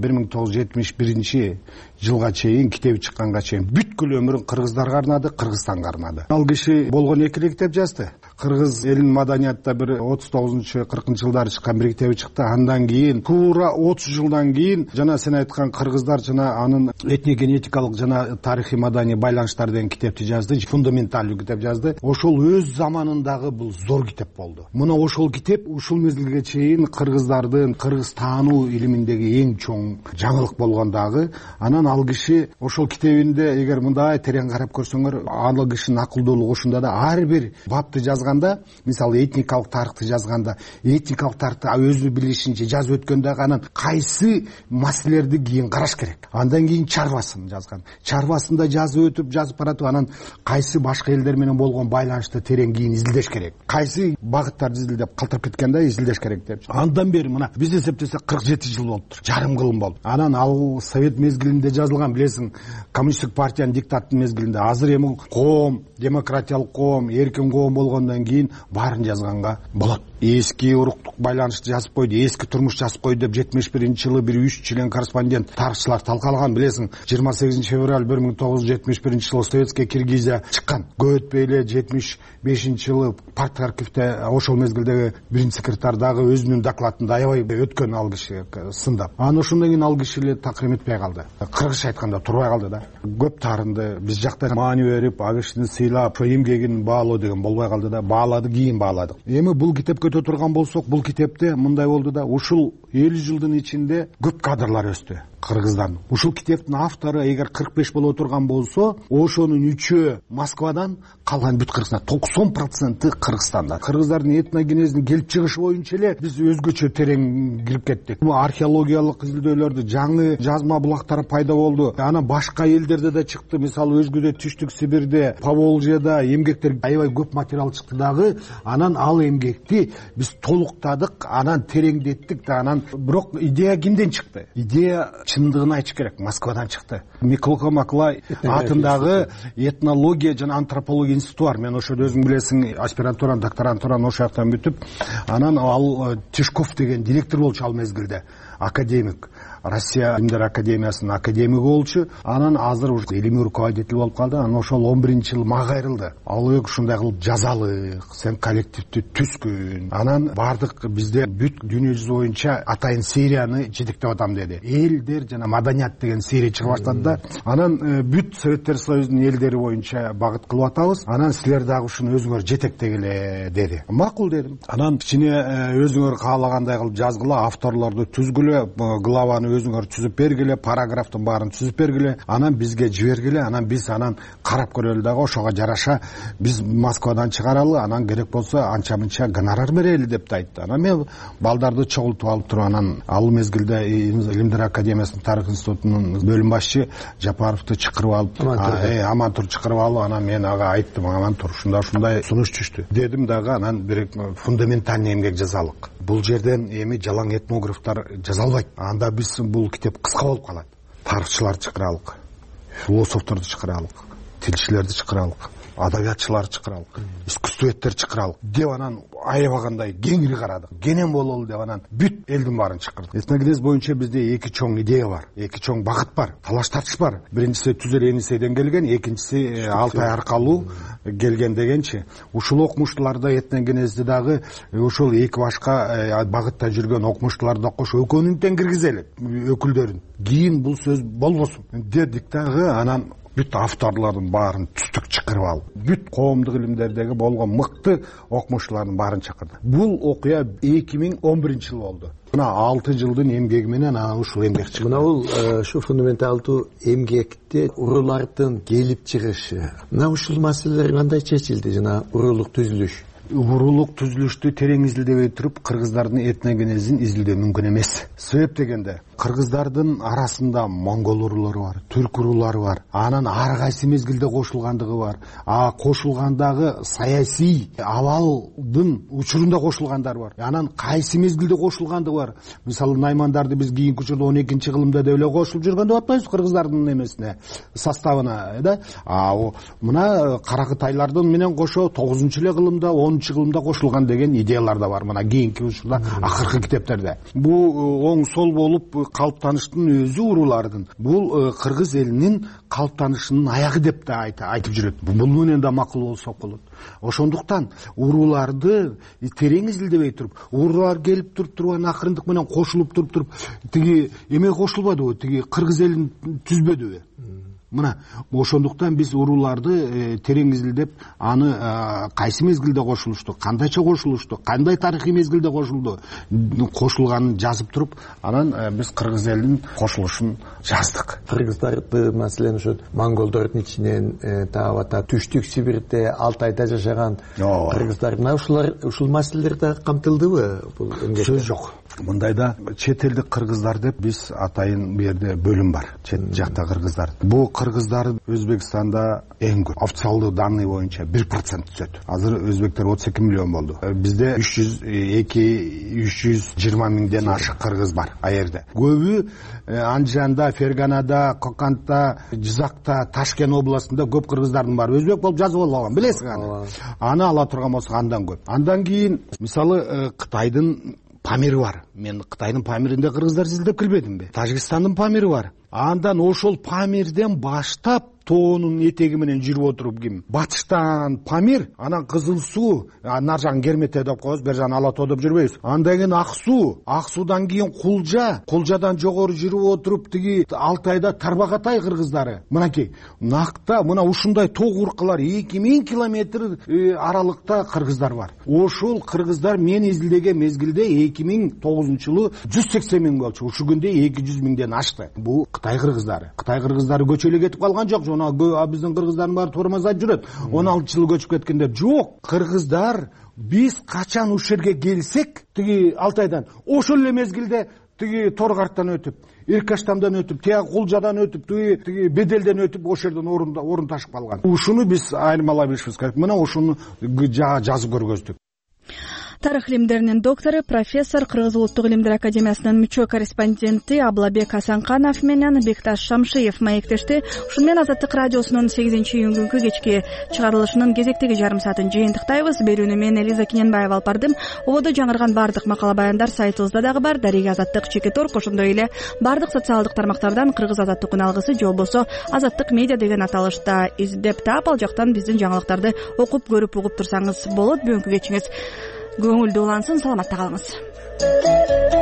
1971-жылга чейин китеби чыкканга чейин бүткүл өмүрүн кыргыздарга арнады, Кыргызстанга арнады. Ал киши болгон эки китеп жазды. Кыргыз элинин маданиятта бир 39-40 жылдары чыккан бир китеби чыкты. Андан кийин туура 30 жылдан кийин жана сен айткан кыргыздар жана анын этногенетикалык жана тарыхый маданий байланыштар деген китепти жазды. Фундаменталдуу китеп жазды. Ошол өз заманындагы бул зор китеп болду. Мына ошол китеп ушул мезгилге чейин кыргыздардын кыргыз таануу илиминдеги эң чоң жаңылык болгон дагы. Анан ал киши ошол китебинде эгер мындай терең карап көрсөңөр, ал кишинин акылдуулугу ушунда да ар бир бапты жазганда, мисалы этникалык тарыхты жазганда, этникалык тарыхты өзү билишинче жазып өткөндө анан кайсы маселелерди кийин караш керек. Андан кийин чарбасын жазган. Чарбасында жазып баратып, анан кайсы башка элдер менен болгон байланышты терең кийин изилдеш керек. Кайсы багыттарды изилдеп калтырып кеткенде изилдеш керек деп. Андан бери мына биз эсептесек 47 жыл болуптур. Жарым кылым болду. Анан ал совет мезгилинде жазылган, билесиң, коммунисттик партиянын диктаттын мезгилинде. Азыр эми коом, демократиялык коом, эркин коом болгондон кийин баарын жазганга болот. Эски уруктук байланышты жазып койду, эски турмуш жазып койду деп 71-жылы бир 3 член корреспондент тарыхчылар талкалаган, билесиң. 28 февраль 1971-жылы Советская Киргизия чыккан. Көп өтпөй эле 75-жылы партия архивде ошол мезгилдеги биринчи секретарь дагы өзүнүн докладында аябай өткөн ал киши сындап. Анан ошондон кийин ал киши эле такрим этпей калды. Кыргызча айтканда турбай калды да. Көп таарынды биз жакта маани берип, ал кишини сыйлап, эмгегин баалоо деген болбой калды да. Баалады, кийин бааладык. Эми бул китепке көрсөтө турган болсок, бул китепте мындай болду да, ушул 50 жылдын ичинде көп кадрлар өстү кыргыздан. Ушул китептин автору эгер 45 боло турган болсо, ошонун 3-өө Москвадан, калган бүт Кыргызстан, 90% Кыргызстанда. Кыргыздардын этногенезин келип чыгышы боюнча эле биз өзгөчө терең кирип кеттик. Археологиялык изилдөөлөрдө жаңы жазма булактар пайда болду. Анан башка элдерде да чыкты. Мисалы өзгөдө Түштүк Сибирде, Поволжьяда эмгектер аябай көп материал чыкты дагы. Анан ал эмгекти биз толуктадык, анан тереңдеттик да, анан бирок идея кимден чыкты? Идея чындыгын айтыш керек, Москвадан чыкты. Миклоко Маклай атындагы этнология жана антропология институту бар. Мен ошо өзүң билесиң, аспирантураны, докторантураны ошол жактан бүтүп, анан ал Тишков деген директор болчу ал мезгилде, академик. Россия Илимдер академиясынын академиги болчу. Анан азыр уж илимий руководитель болуп калды. Анан ошол 11-жыл мага кайрылды. Ал ушундай кылып жазалык, сен коллективди түзгүн. Анан бардык бизде бүт дүйнө жүзү боюнча атайын серияны жетектеп атам деди. Элдер жана маданият деген серия чыга баштады да. Анан бүт Советтер Союзунун элдери боюнча багыт кылып атабыз. Анан силер дагы ушуну өзүңөр жетектегиле деди. Макул дедим. Анан кичине өзүңөр каалагандай кылып жазгыла, авторлорду түзгүлө, главаны өзүңөр түзүп бергиле, параграфтын баарын түзүп бергиле, анан бизге жибергиле, анан биз карап көрөлү дагы, ошого жараша биз Москвадан чыгаралы, анан керек болсо анча-мынча гонорар берели деп айтты. Анан мен балдарды чогултуп алып туруп, анан ал мезгилде Илимдер академиясынын тарых институтунун бөлүм башчы Жапаровду чакырып алып, Амантур чакырып алып, анан мен ага айттым, Амантур ушундай сунуш түштү дедим дагы, анан бир фундаментальный эмгек жазалык. Бул жерден эми жалаң этнографтар жаза албайт. Анда биз бул китеп кыска болуп калат. Тарыхчыларды чакыралык, философторду чакыралык, тилчилерди чакыралык, адабиятчыларды чакыралык, искусствоведтер чакыралык деп анан аябагандай кеңири карадык. Кенен бололу деп анан бүт элдин баарын чакырдык. Этногенез боюнча бизде эки чоң идея бар, эки чоң багыт бар, талаш тартыш бар. Биринчиси Түзөр Энисейден келген, экинчиси Алтай аркалуу келген дегенчи. Ушул окумуштууларда этногенезди дагы ошол эки башка багытта жүргөн окумуштууларда кошо экөөнүн тең киргизели, өкүлдөрүн. Кийин бул сөз болбосун дедик дагы, анан бүт авторлордун баарын түздүк чакырып алып, бүт коомдук илимдердеги болгон мыкты окумуштуулардын баарын чакырды. Бул окуя 2011-жыл болду. Мына 6 жылдын эмгеги менен анан ушул эмгек чыкты. Мына бул ушу фундаменталдуу эмгекте уруулардын келип чыгышы, мына ушул маселелер кандай чечилди? Жана уруулук түзүлүш, уруулук түзүлүштү терең изилдебей туруп кыргыздардын этногенезин изилдөө мүмкүн эмес. Себеп дегенде кыргыздардын арасында монгол уруулары бар, түрк уруулары бар. Анан ар кайсы мезгилде кошулгандыгы бар. Кошулгандагы саясий абалдын учурунда кошулгандар бар. Анан кайсы мезгилде кошулгандыгы бар. Мисалы наймандарды биз кийинки учурда 12-чи кылымда деле кошулуп жүргөн деп атпайбыз кыргыздардын эмесине, составына, да? Мына каракытайлардын менен кошо 9-эле кылымда, 10-чы кылымда кошулган деген идеялар да бар. Мына кийинки учурда акыркы китептерде. Бул оң сол болуп калыптаныштын өзү уруулардын. Бул кыргыз элинин калыптанышынын аягы деп да айтып жүрөт. Бул менен да макул болсок болот. Ошондуктан урууларды терең изилдебей туруп, уруулар келип туруп акырындык менен кошулуп туруп, тиги эме кошулбадыбы, тиги кыргыз элин түзбөдүбү? Мына ошондуктан биз урууларды терең изилдеп, аны кайсы мезгилде кошулушту, кандайча кошулушту, кандай тарыхый мезгилде кошулду, кошулганын жазып туруп, анан биз кыргыз элинин кошулушун жаздык. Кыргыздарды маселен ошо монголдордун ичинен таап Түштүк Сибирде, Алтайда жашаган кыргыздар, мына ушул маселелер да камтылдыбы бул эмгекте? Сөз жок. Мындайда чет элдик кыргыздар деп биз атайын бу жерде бөлүм бар. Чет жакта кыргыздар. Бул кыргыздар Өзбекстанда эң көп. Официалдуу данный боюнча 1% түзөт. Азыр өзбектер 32 миллион болду. Бизде 320 миңден ашык кыргыз бар аерде. Көбү Анжанда, Ферганада, Кокандта, Жизакта, Ташкент областында көп кыргыздардын бар. Өзбек болуп жазып алган, билесиң аны. Аны ала турган болсок андан көп. Андан кийин мисалы Кытайдын Памири бар. Мен Кытайдын Памиринде кыргыздар изилдеп келбедимби? Тажикстандын Памири бар. Андан ошол Памирден баштап тоонун этеги менен жүрүп отуруп ким батыштан Памир, анан Кызыл Суу, нар жагын Кермете деп коебуз, бер жагын Ала Тоо деп жүрбөйбүз. Андан кийин Ак Суу, Ак Суудан кийин Кулжа, Кулжадан жогору жүрүп отуруп тиги Алтайда Тарбакатай кыргыздары. Мынакей накта мына ушундай тоо куркалар 2000 километр аралыкта кыргыздар бар. Ошол кыргыздар мен изилдеген мезгилде 2009-жылы 180 миң болчу. Ушул күндө 200 миңден ашты. Бул Кытай кыргыздары. Кытай кыргыздары көчөлө кетип калган жок. Биздин кыргыздардын баары Тормазда жүрөт. 16 жыл көчүп кеткендер жок. Кыргыздар биз качан ушул жерге келсек, тиги Алтайдан ошол эле мезгилде тиги Торгарттан өтүп, Иркаштамдан өтүп, тияк Кулжадан өтүп, тиги Беделден өтүп ошол жерден орун ташып калган. Ушуну биз айырмалай билишибиз керек. Мына ушуну жазып көргөздүк. Тарых илимдеринин доктору, профессор, Кыргыз улуттук илимдер академиясынын мүчө корреспонденти Аблабек Асанканов менен Бекташ Шамшиев маектешти. Ушуну менен Азаттык радиосунун 8-июнь күнкү кечки чыгарылышынын кезектеги жарым саатын жыйынтыктайбыз. Берүүнү мен Элиза Кененбаева алып бардым. Ободо жаңырган бардык макала баяндар сайтыбызда дагы бар. Дарига Азаттык Чекиторг, ошондой эле бардык социалдык тармактардан Кыргыз Азаттыктын алгысы же болбосо Азаттык медиа деген аталышта издеп таап, ал жактан биздин жаңылыктарды окуп көрүп угуп турсаңыз болот. Бүгүнкү кечиңиз көңүлдүү улансын, саламатта калыңыз.